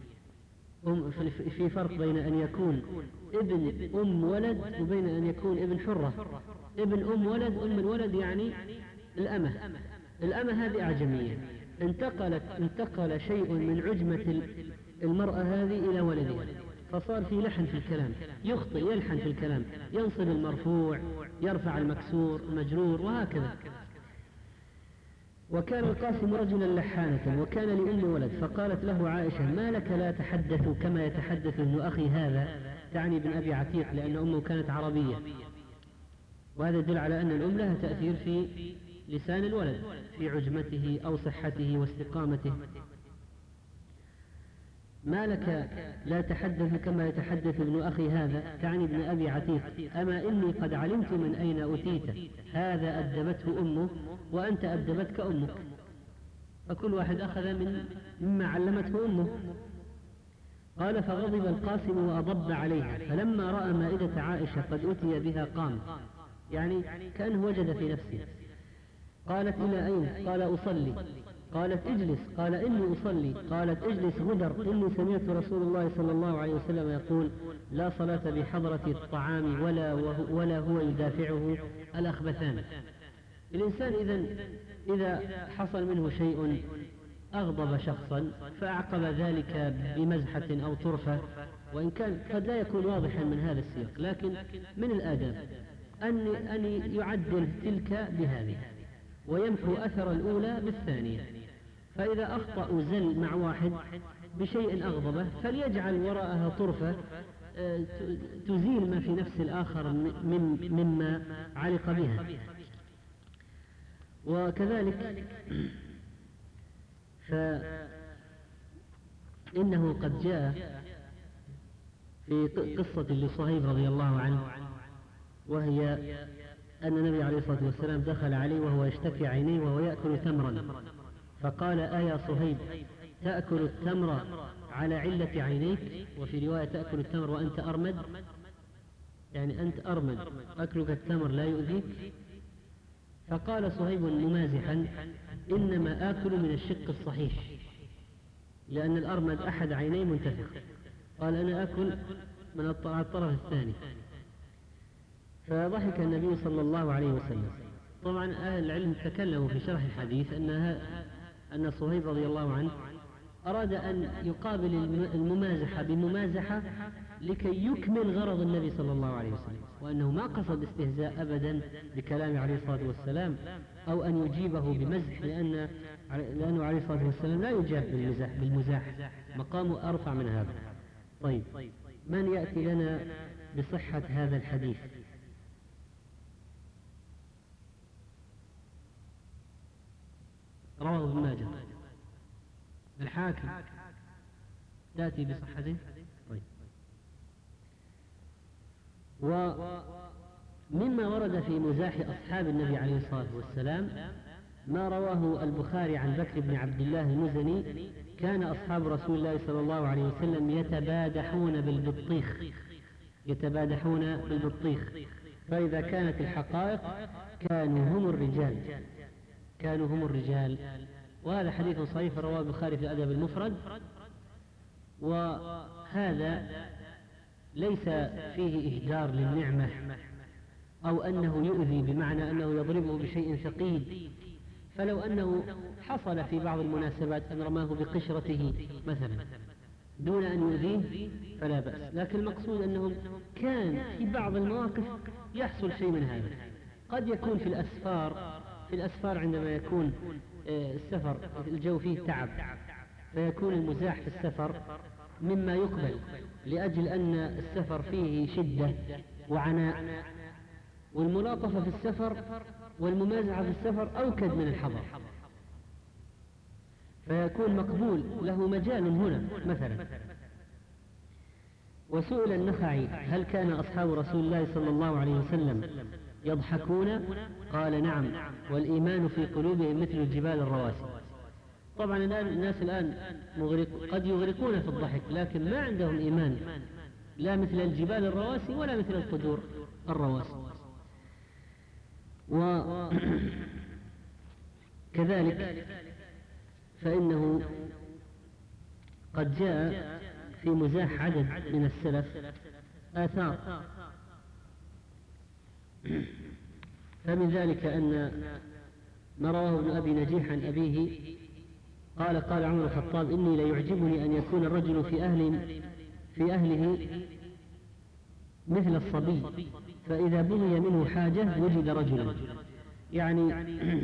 في فرق بين أن يكون ابن أم ولد وبين أن يكون ابن حرة. ابن أم ولد، أم الولد يعني الأمة هذه أعجمية، انتقل شيء من عجمة المرأة هذه إلى ولدها، فصار في لحن في الكلام، يخطئ يلحن في الكلام، ينصب المرفوع يرفع المكسور المجرور وهكذا. وكان القاسم رجلا لحانة وكان لأم ولد، فقالت له عائشة ما لك لا تحدث كما يتحدث ابن أخي هذا، تعني ابن أبي عتيق لأن أمه كانت عربية، وهذا يدل على أن الأم لها تأثير في لسان الولد في عجمته أو صحته واستقامته. ما لك لا تحدث كما يتحدث ابن أخي هذا، تعني ابن أبي عتيق، أما إني قد علمت من أين أتيت، هذا أدبته أمه وأنت أدبتك أمك، فكل واحد أخذ مما علمته أمه. قال فغضب القاسم وأضب عليها، فلما رأى مائدة عائشة قد أتي بها قام، يعني كأنه وجد في نفسه. قالت إلى أين؟ قال أصلي. قالت اجلس. قال إني أصلي. قالت اجلس غدر، إني سمعت رسول الله صلى الله عليه وسلم يقول لا صلاة بحضرة الطعام ولا هو يدافعه الأخبثان. الإنسان إذا حصل منه شيء أغضب شخصا فأعقب ذلك بمزحة أو طرفة، وإن كان قد لا يكون واضحا من هذا السياق، لكن من الآداب أن يعدل تلك بهذه ويمحو أثر الأولى بالثانية. فإذا أخطأ وزل مع واحد بشيء أغضبه فليجعل وراءها طرفة تزيل ما في نفس الآخر مما علق بها. وكذلك فإنه قد جاء في قصة لصهيب رضي الله عنه، وهي أن النبي عليه الصلاة والسلام دخل عليه وهو يشتكي عينيه وهو يأكل تمرا، فقال: يا صهيب تأكل التمر على علة عينيك؟ وفي رواية: تأكل التمر وأنت أرمد، يعني أنت أرمد أكلك التمر لا يؤذيك؟ فقال صهيب ممازحا: إنما آكل من الشق الصحيح، لأن الأرمد أحد عينيه منتفخ. قال: أنا أكل من الطرف الثاني. فضحك النبي صلى الله عليه وسلم. طبعا أهل العلم تكلموا في شرح الحديث أن صهيب رضي الله عنه أراد أن يقابل الممازحة بممازحة لكي يكمل غرض النبي صلى الله عليه وسلم، وأنه ما قصد استهزاء أبدا بكلام عليه الصلاة والسلام أو أن يجيبه بمزح، لأنه عليه الصلاة والسلام لا يجاب بالمزاح، مقامه أرفع من هذا. طيب، من يأتي لنا بصحة هذا الحديث؟ رواه ابن ماجه. الحاكم تأتي بصحته. طيب. ومما ورد في مزاح أصحاب النبي عليه الصلاة والسلام ما رواه البخاري عن بكر بن عبد الله المزني: كان أصحاب رسول الله صلى الله عليه وسلم يتبادحون بالبطيخ، فإذا كانت الحقائق كانوا هم الرجال. وهذا حديث صحيح رواه البخاري في الأدب المفرد، وهذا ليس فيه إهدار للنعمة أو أنه يؤذي بمعنى أنه يضربه بشيء ثقيل، فلو أنه حصل في بعض المناسبات أن رماه بقشرته مثلا دون أن يؤذيه فلا بأس، لكن المقصود أنهم كان في بعض المواقف يحصل شيء من هذا. قد يكون في الأسفار عندما يكون السفر الجو فيه تعب، فيكون المزاح في السفر مما يقبل، لأجل أن السفر فيه شدة وعناء، والملاطفة في السفر والممازحة في السفر أوكد من الحضر، فيكون مقبول له مجال هنا مثلا. وسئل النخعي: هل كان أصحاب رسول الله صلى الله عليه وسلم يضحكون؟ قال: نعم، والإيمان في قلوبهم مثل الجبال الرواسي. طبعا الناس الآن قد يغرقون في الضحك، لكن ما عندهم إيمان، لا مثل الجبال الرواسي ولا مثل القدور الرواسي. وكذلك فإنه قد جاء في مزاح عدد من السلف آثار، فمن ذلك أن ما رواه ابن أبي نجيح عن أبيه قال: قال عمر الخطاب: إني ليعجبني أن يكون الرجل في أهله مثل الصبي، فإذا بني منه حاجة وجد رجلا، يعني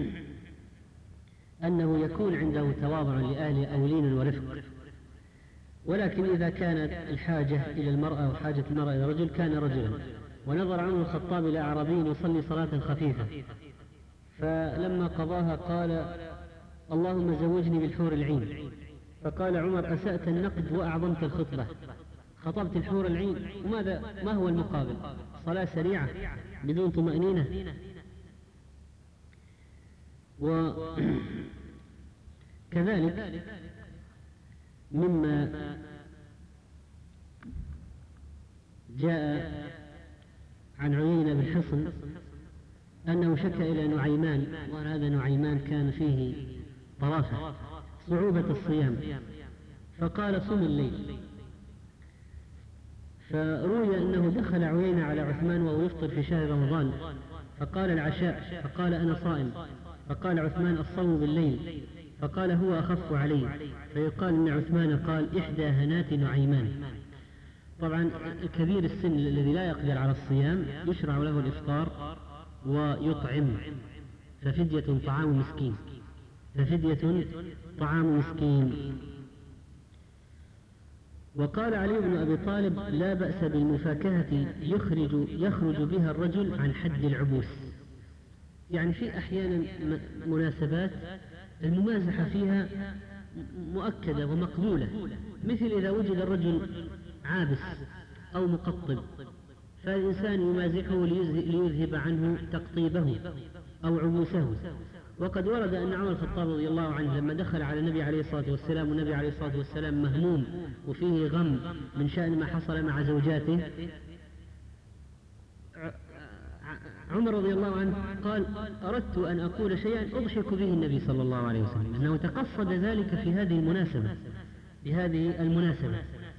أنه يكون عنده تواضع لأهله أو لين ورفق. ولكن إذا كانت الحاجة إلى المرأة وحاجة المرأة إلى رجل كان رجلا. ونظر عمر الخطاب إلى أعرابي يصلي صلاة خفيفة، فلما قضاها قال: اللهم زوجني بالحور العين. فقال عمر: أسأت النقد وأعظمت الخطبة، خطبت الحور العين ما هو المقابل؟ صلاة سريعة بدون طمأنينة. وكذلك مما جاء عن عيينة بن حصن أنه شكى إلى نعيمان، وهذا نعيمان كان فيه طرافة، صعوبة الصيام، فقال: صم الليل. فروي أنه دخل عيينة على عثمان وهو يفطر في شهر رمضان، فقال: العشاء، فقال: أنا صائم. فقال عثمان: الصوم بالليل. فقال: هو أخف علي. فيقال إن عثمان قال: إحدى هنات نعيمان. طبعا الكبير السن الذي لا يقدر على الصيام يشرع له الإفطار ويطعم، ففدية طعام مسكين. ففدية طعام مسكين. وقال علي بن أبي طالب: لا بأس بالمفاكهة يخرج بها الرجل عن حد العبوس. يعني في أحيانا مناسبات الممازحة فيها مؤكدة ومقبولة، مثل إذا وجد الرجل عابس أو مقطب فالإنسان يمازحه ليذهب عنه تقطيبه أو عبوسه. وقد ورد أن عمر الخطاب رضي الله عنه لما دخل على النبي عليه الصلاة والسلام والنبي عليه الصلاة والسلام مهموم وفيه غم من شأن ما حصل مع زوجاته، عمر رضي الله عنه قال: أردت أن أقول شيئا أضحك به النبي صلى الله عليه وسلم، أنه تقصد ذلك في هذه المناسبة، بهذه المناسبة.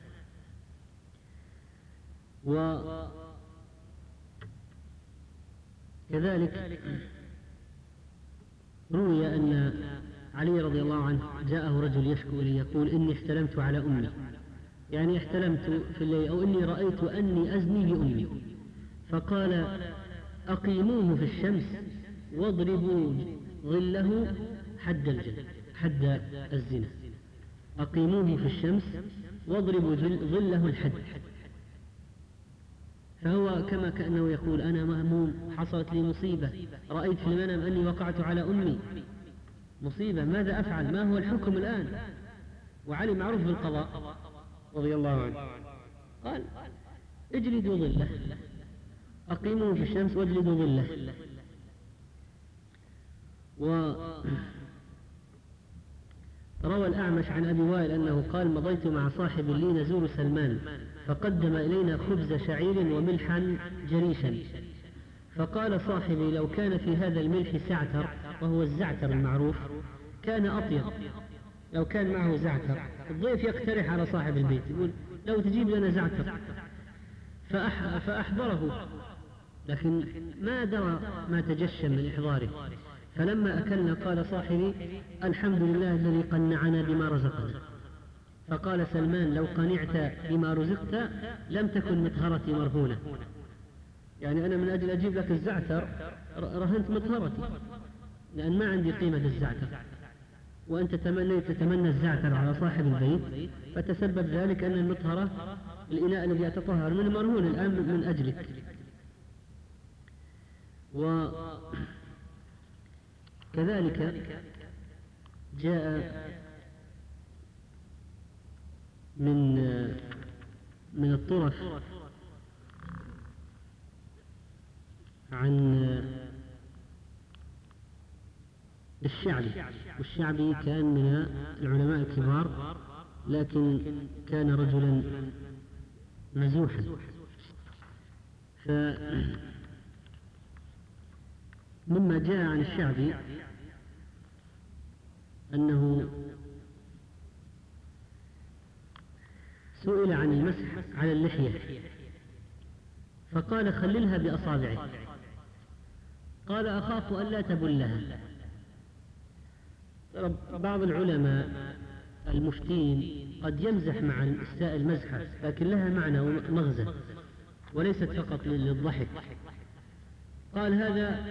وكذلك روي أن علي رضي الله عنه جاءه رجل يشكو إليه يقول: إني احتلمت على أمي، يعني احتلمت في الليل، أو إني رأيت أني أزني بأمي، فقال: أقيموه في الشمس واضربوا ظله حد الزنا. أقيموه في الشمس واضربوا ظله الحد. فهو كما كأنه يقول: أنا مهموم، حصلت لي مصيبة، رأيت في المنام أني وقعت على أمي، مصيبة، ماذا أفعل؟ ما هو الحكم الآن؟ وعلي معروف بالقضاء رضي الله عنه، قال: اجلدوا ظله، أقيموه في الشمس واجلدوا ظله. وروى الأعمش عن أبي وائل أنه قال: مضيت مع صاحب لي نزور سلمان، فقدم إلينا خبز شعير وملحا جريشا، فقال صاحبي: لو كان في هذا الملح سعتر، وهو الزعتر المعروف، كان أطيب. لو كان معه زعتر، الضيف يقترح على صاحب البيت يقول: لو تجيب لنا زعتر، فأحضره، لكن ما درى ما تجشم من إحضاره. فلما أكلنا قال صاحبي: الحمد لله الذي قنعنا بما رزقنا. فقال سلمان: لو قنعت بما رزقت لم تكن مطهرتي مرهونة، يعني أنا من أجل أجيب لك الزعتر رهنت مطهرتي، لأن ما عندي قيمة الزعتر، وأنت تتمنى الزعتر على صاحب البيت، فتسبب ذلك أن المطهرة، الإناء الذي يتطهر منه، مرهون الآن من أجلك. وكذلك جاء من الطرف عن الشعبي، والشعبي كان من العلماء الكبار، لكن كان رجلا مزوحا. مما جاء عن الشعبي أنه سئل عن المسح على اللحية فقال: خللها بأصابعك. قال: أخاف أن لا تبلها. بعض العلماء المفتين قد يمزح مع السائل مزحة، لكن لها معنى ومغزى وليست فقط للضحك. قال: هذا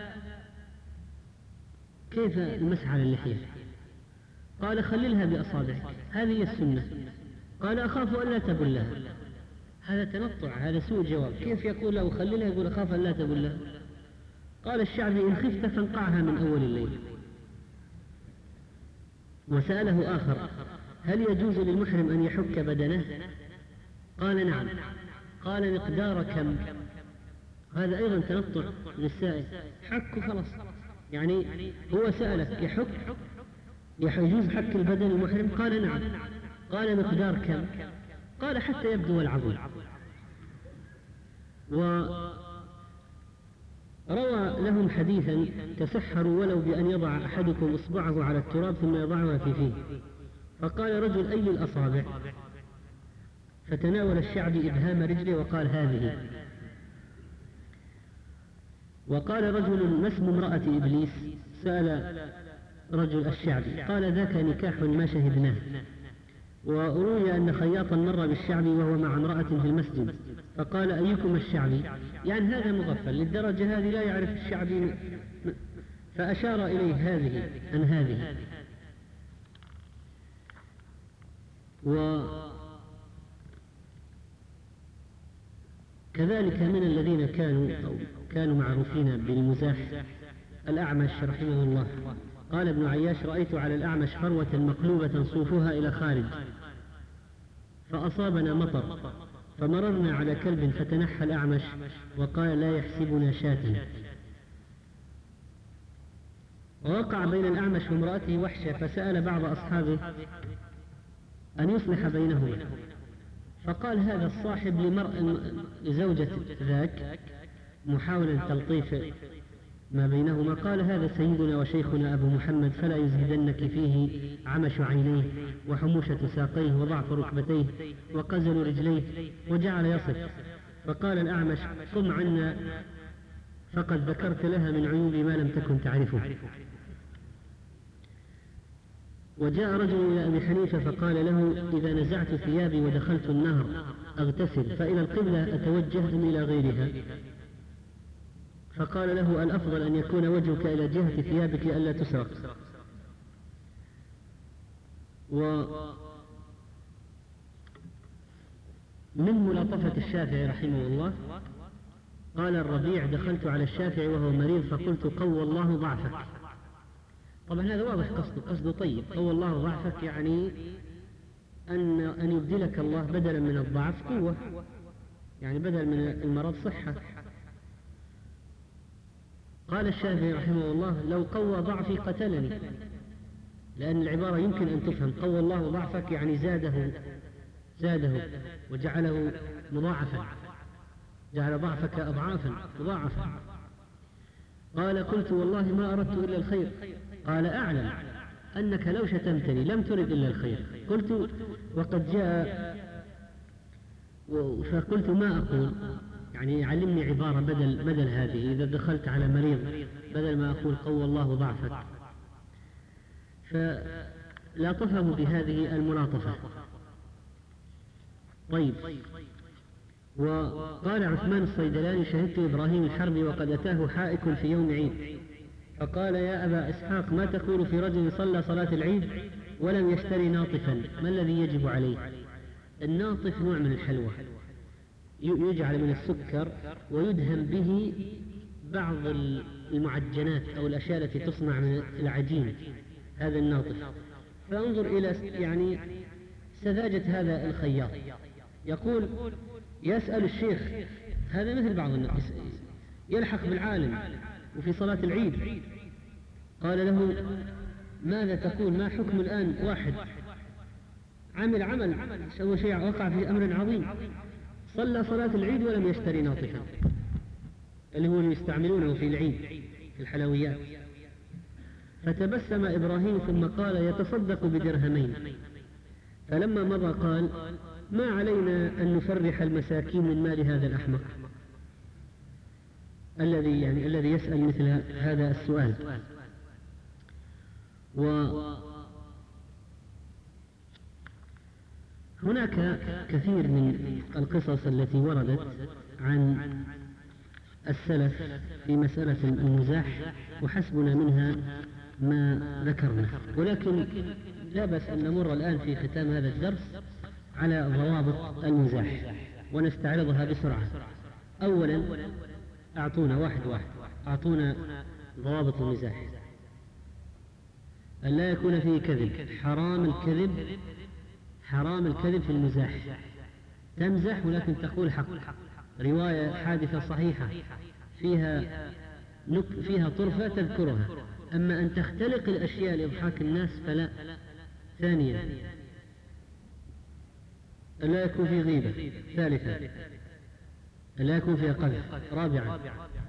كيف المسح على اللحية؟ قال: خللها بأصابعك، هذه هي السنة. قال: أخاف أن لا تبلها. هذا تنطع، هذا سوء جواب. كيف يقول له خللها يقول أخاف أن لا تبلها؟ قال الشعبي: إن خفت فانقعها من أول الليل. وسأله آخر: هل يجوز للمحرم أن يحك بدنه؟ قال: نعم. قال: مقدار كم؟ هذا أيضا تنطع للسائل، حك خلاص، يعني هو سألك يجوز حك البدن المحرم؟ قال: نعم. قال: مقدار كم؟ قال: حتى يبدو العظم. وروى لهم حديثا: تسحروا ولو بأن يضع أحدكم إصبعه على التراب ثم يضعها في فيه. فقال رجل: أي الأصابع؟ فتناول الشعبي إبهام رجله وقال: هذه. وقال رجل: ما اسم امرأة إبليس؟ سأل رجل الشعبي، قال: ذاك نكاح ما شهدناه. وروي أن خياطا مر بالشعبي وهو مع امرأة في المسجد، فقال: أيكم الشعبي؟ يعني هذا مغفل للدرجة هذه لا يعرف الشعبي، فأشار إليه هذه عن هذه. وكذلك من الذين كانوا معروفين بالمزاح الأعمش رحمه الله. قال ابن عياش: رأيت على الأعمش فروة مقلوبة صوفها إلى خارج، فأصابنا مطر، فمررنا على كلب فتنحى الأعمش وقال: لا يحسبنا شاة. ووقع بين الأعمش وامرأته وحشة، فسأل بعض أصحابه أن يصلح بينهما، فقال هذا الصاحب لزوجة ذاك محاولا تلطيف ما بينهما، قال: هذا سيدنا وشيخنا أبو محمد، فلا يزهدنك فيه عمش عينيه وحموشة ساقيه وضعف ركبتيه وقزل رجليه. وجعل يصف، فقال الأعمش: قم عنا، فقد ذكرت لها من عيوب ما لم تكن تعرفه. وجاء رجل إلى أبي حنيفة فقال له: إذا نزعت ثيابي ودخلت النهر أغتسل، فإلى القبلة أتوجه أم إلى غيرها؟ فقال له: الأفضل أن يكون وجهك إلى جهة ثيابك ألا تسرق. ومن ملاطفة الشافعي رحمه الله، قال الربيع: دخلت على الشافعي وهو مريض فقلت: قوى الله ضعفك. طبعا هذا واضح قصده طيب. قوى الله ضعفك يعني أن يبدلك الله بدلا من الضعف قوة، يعني بدل من المرض صحة. قال الشافعي رحمه الله: لو قوى ضعفي قتلني، لأن العبارة يمكن أن تفهم قوى الله ضعفك يعني زاده وجعله مضاعفا، جعل ضعفك أضعافا مضاعفا. قال: قلت: والله ما أردت إلا الخير. قال: أعلم أنك لو شتمتني لم ترد إلا الخير. قلت: وقد جاء، فقلت: ما أقول؟ يعني علمني عبارة بدل هذه، إذا دخلت على مريض بدل ما أقول قوى الله ضعفك. فلاطفه بهذه الملاطفة. طيب. وقال عثمان الصيدلاني: شهدت إبراهيم الحربي وقد أتاه حائك في يوم عيد، فقال: يا أبا إسحاق، ما تقول في رجل صلى صلاة العيد ولم يشتري ناطفا، ما الذي يجب عليه؟ الناطف نوع من الحلوى، يجعل من السكر ويدهن به بعض المعجنات أو الأشياء التي تصنع من العجين، هذا الناطف. فانظر إلى يعني سذاجة هذا الخياط، يقول: يسأل الشيخ، هذا مثل بعض الناس يلحق بالعالم وفي صلاة العيد، قال له: ماذا تقول؟ ما حكم الآن واحد عمل سوى شيء وقع في أمر عظيم، صلى صلاة العيد ولم يشتري ناطفا، اللي هو يستعملونه في العيد في الحلويات. فتبسم إبراهيم ثم قال: يتصدق بدرهمين. فلما مضى قال: ما علينا أن نفرح المساكين من مال هذا الأحمق الذي يسأل مثل هذا السؤال. وهناك كثير من القصص التي وردت عن السلف في مسألة المزاح، وحسبنا منها ما ذكرنا، ولكن لا بأس أن نمر الآن في ختام هذا الدرس على ضوابط المزاح ونستعرضها بسرعة. أولا، أعطونا واحد أعطونا ضوابط المزاح. أن لا يكون فيه كذب، حرام الكذب في المزاح. تمزح ولكن تقول حق، رواية حادثة صحيحة فيها طرفة تذكرها، أما أن تختلق الأشياء لإضحاك الناس فلا. ثانيا، لا يكون في غيبة. ثالثا، لا يكون في قذف. رابعا،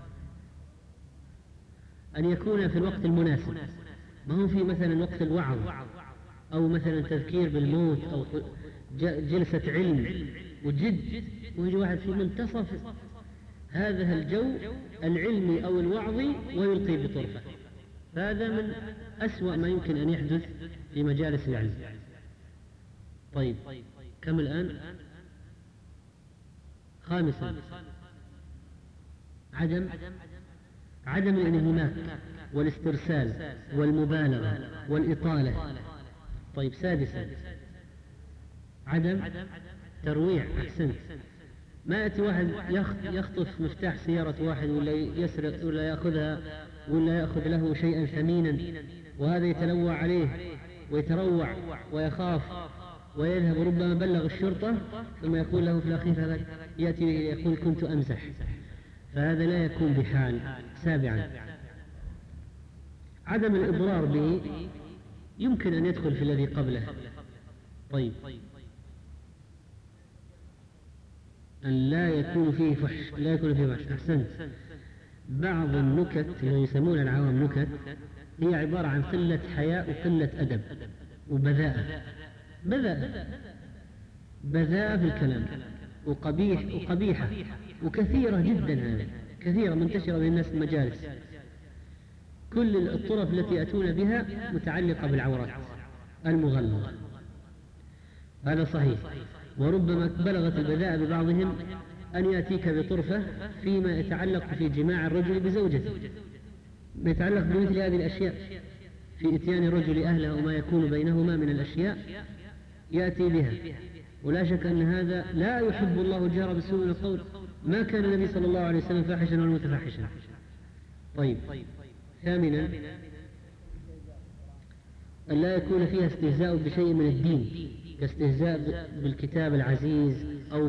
أن يكون في الوقت المناسب، ما هو في مثلا وقت الوعظ أو مثلا تذكير بالموت أو جلسة علم وجد، ويجي واحد في منتصف هذا الجو العلمي أو الوعظي ويلقي بطرفة. هذا من أسوأ ما يمكن أن يحدث في مجالس العلم. طيب، كم الآن؟ خامسا، عدم الانهماك والاسترسال والمبالغة والإطالة. طيب، سادسا، عدم ترويع. أحسنت. ما يأتي واحد يخطف مفتاح سيارة واحد ولا يسرق ولا يأخذها ولا يأخذ له شيئا ثمينا، وهذا يتلوى عليه ويتروع ويخاف ويذهب، ربما بلغ الشرطة، ثم يقول له في الأخير يأتي يقول كنت أمزح، فهذا لا يكون بحال. 7. عدم الإضرار به يمكن أن يدخل في الذي قبله. طيب، أن لا يكون فيه فحش، لا يكون فيه فحش. أحسنت. بعض النكت اللي يسمون العوام نكت هي عبارة عن قلة حياء وقلة أدب وبذاءة، بذاءة في الكلام وقبيحة وكثيرة جدا، هذه كثيرة منتشرة بين الناس في المجالس. كل الطرف التي يأتون بها متعلقة بالعورات المغلظة، هذا صحيح. وربما بلغت البذاءة ببعضهم أن يأتيك بطرفة فيما يتعلق في جماع الرجل بزوجته، ما يتعلق بمثل هذه الأشياء، في إتيان الرجل أهله وما يكون بينهما من الأشياء يأتي بها. ولا شك أن هذا لا يحب الله الجهر بالسوء من القول. ما كان النبي صلى الله عليه وسلم فاحشا ولا متفاحشا. طيب. 8. أن لا يكون فيها استهزاء بشيء من الدين، كاستهزاء بالكتاب العزيز أو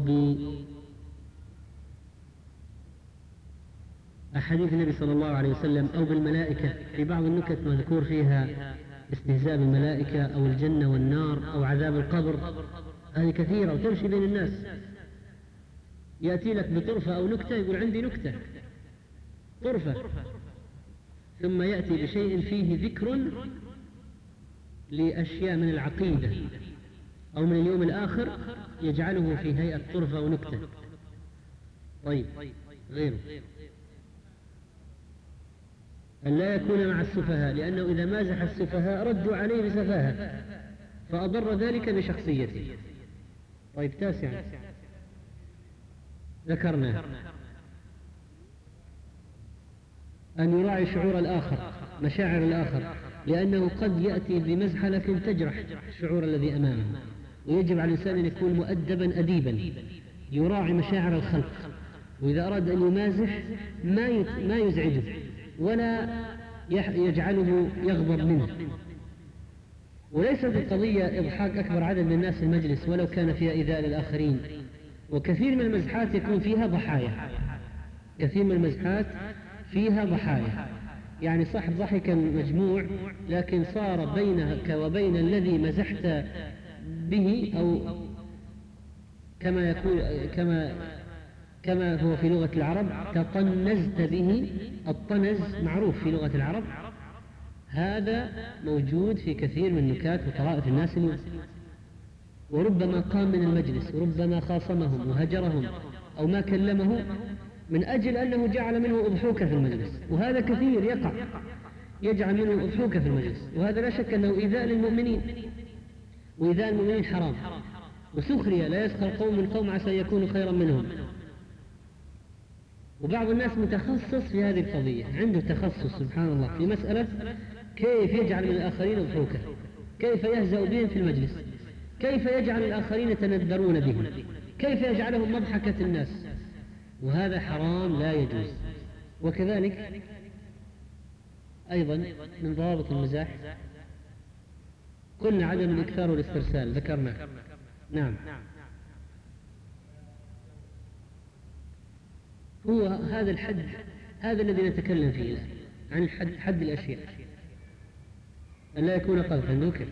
بأحاديث النبي صلى الله عليه وسلم أو بالملائكة. في بعض النكت مذكور فيها استهزاء بالملائكة أو الجنة والنار أو عذاب القبر، هذه كثيرة وتمشي بين الناس. يأتي لك بطرفة أو نكتة يقول عندي نكتة، طرفة، ثم يأتي بشيء فيه ذكر لأشياء من العقيدة أو من اليوم الآخر يجعله في هيئة طرفة ونكتة. طيب، غيره. أن لا يكون مع السفهاء، لأنه إذا مازح السفهاء ردوا عليه بسفاهة فأضر ذلك بشخصيته. طيب. 9. ذكرنا أن يراعي شعور الآخر، مشاعر الآخر، لأنه قد يأتي بمزحة لكن تجرح الشعور الذي أمامه، ويجب على الإنسان أن يكون مؤدبا أديبا يراعي مشاعر الخلق، وإذا أراد أن يمازح ما يزعجه ولا يجعله يغضب منه. وليست القضية إضحاك أكبر عدد من الناس في المجلس ولو كان فيها إيذاء للآخرين، وكثير من المزحات يكون فيها ضحايا، كثير من المزحات فيها ضحايا، يعني صح ضحك مجموع لكن صار بينك وبين الذي مزحت به، أو كما يقول كما هو في لغة العرب تطنزت به. الطنز معروف في لغة العرب، هذا موجود في كثير من نكات وطرائف الناس اليوم. وربما قام من المجلس وربما خاصمهم وهجرهم أو ما كلمه من أجل أنه جعل منه أضحوكة في المجلس، وهذا كثير يقع، يجعل منه أضحوكة في المجلس، وهذا لا شك أنه إيذاء للمؤمنين، وإيذاء المؤمنين حرام وسخرية. لا يسخر قوم من قوم عسى يكونوا خيرا منهم. وبعض الناس متخصص في هذه القضية، عنده تخصص سبحان الله في مسألة كيف يجعل من الآخرين أضحوكة، كيف يهزأ بهم في المجلس، كيف يجعل الآخرين يتندرون بهم، كيف يجعلهم مضحكة الناس، وهذا حرام لا يجوز. وكذلك أيضا من ضوابط المزاح قلنا عدم الإكثار والاسترسال، ذكرنا. نعم. هو هذا الحد، هذا الذي نتكلم فيه الآن عن حد الأشياء، أن لا يكون قذفا ذكر،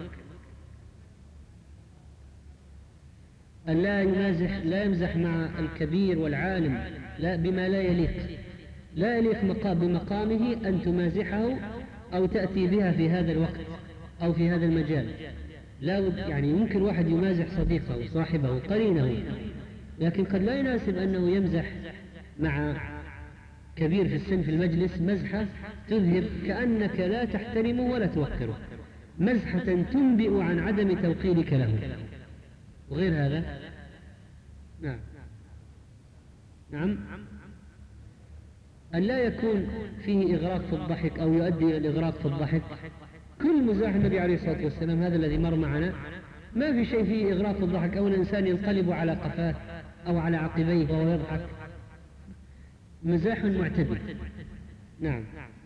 أن لا يمزح مع الكبير والعالم لا بما لا يليق بمقامه أن تمازحه أو تأتي بها في هذا الوقت أو في هذا المجال. لا يعني ممكن واحد يمازح صديقه صاحبه قرينه، لكن قد لا يناسب أنه يمزح مع كبير في السن في المجلس مزحة تظهر كأنك لا تحترمه ولا توقره، مزحة تنبئ عن عدم توقيرك له وغير هذا. نعم. أن لا يكون فيه إغراق في الضحك أو يؤدي إلى الإغراق في الضحك. كل مزاح النبي عليه الصلاة والسلام هذا الذي مر معنا ما في شيء فيه إغراق الضحك، أو الإنسان ينقلب على قفاه أو على عقبيه وهو يضحك، مزاح معتدل. نعم.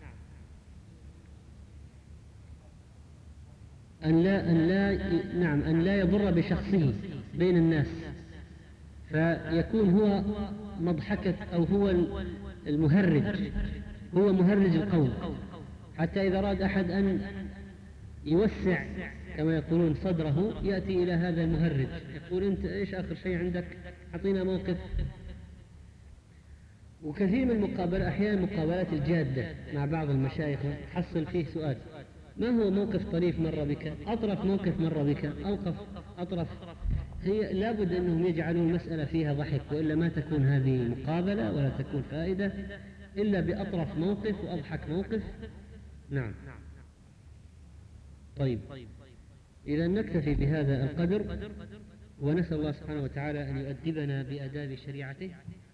أن لا يضر بشخصه بين الناس، فيكون هو مضحكة أو هو المهرج، هو مهرج القوم، حتى إذا أراد أحد أن يوسع كما يقولون صدره يأتي إلى هذا المهرج يقول أنت إيش آخر شيء عندك، أعطينا موقف. وكثير من المقابلة أحيانا مقابلات الجادة مع بعض المشايخ تحصل فيه سؤال: ما هو موقف طريف مر بك، أطرف موقف مر بك، أطرف. هي لابد أنهم يجعلون المسألة فيها ضحك، وإلا ما تكون هذه مقابلة ولا تكون فائدة إلا بأطرف موقف وأضحك موقف. نعم. طيب، إذا نكتفي بهذا القدر، ونسأل الله سبحانه وتعالى أن يؤدبنا بآداب شريعته.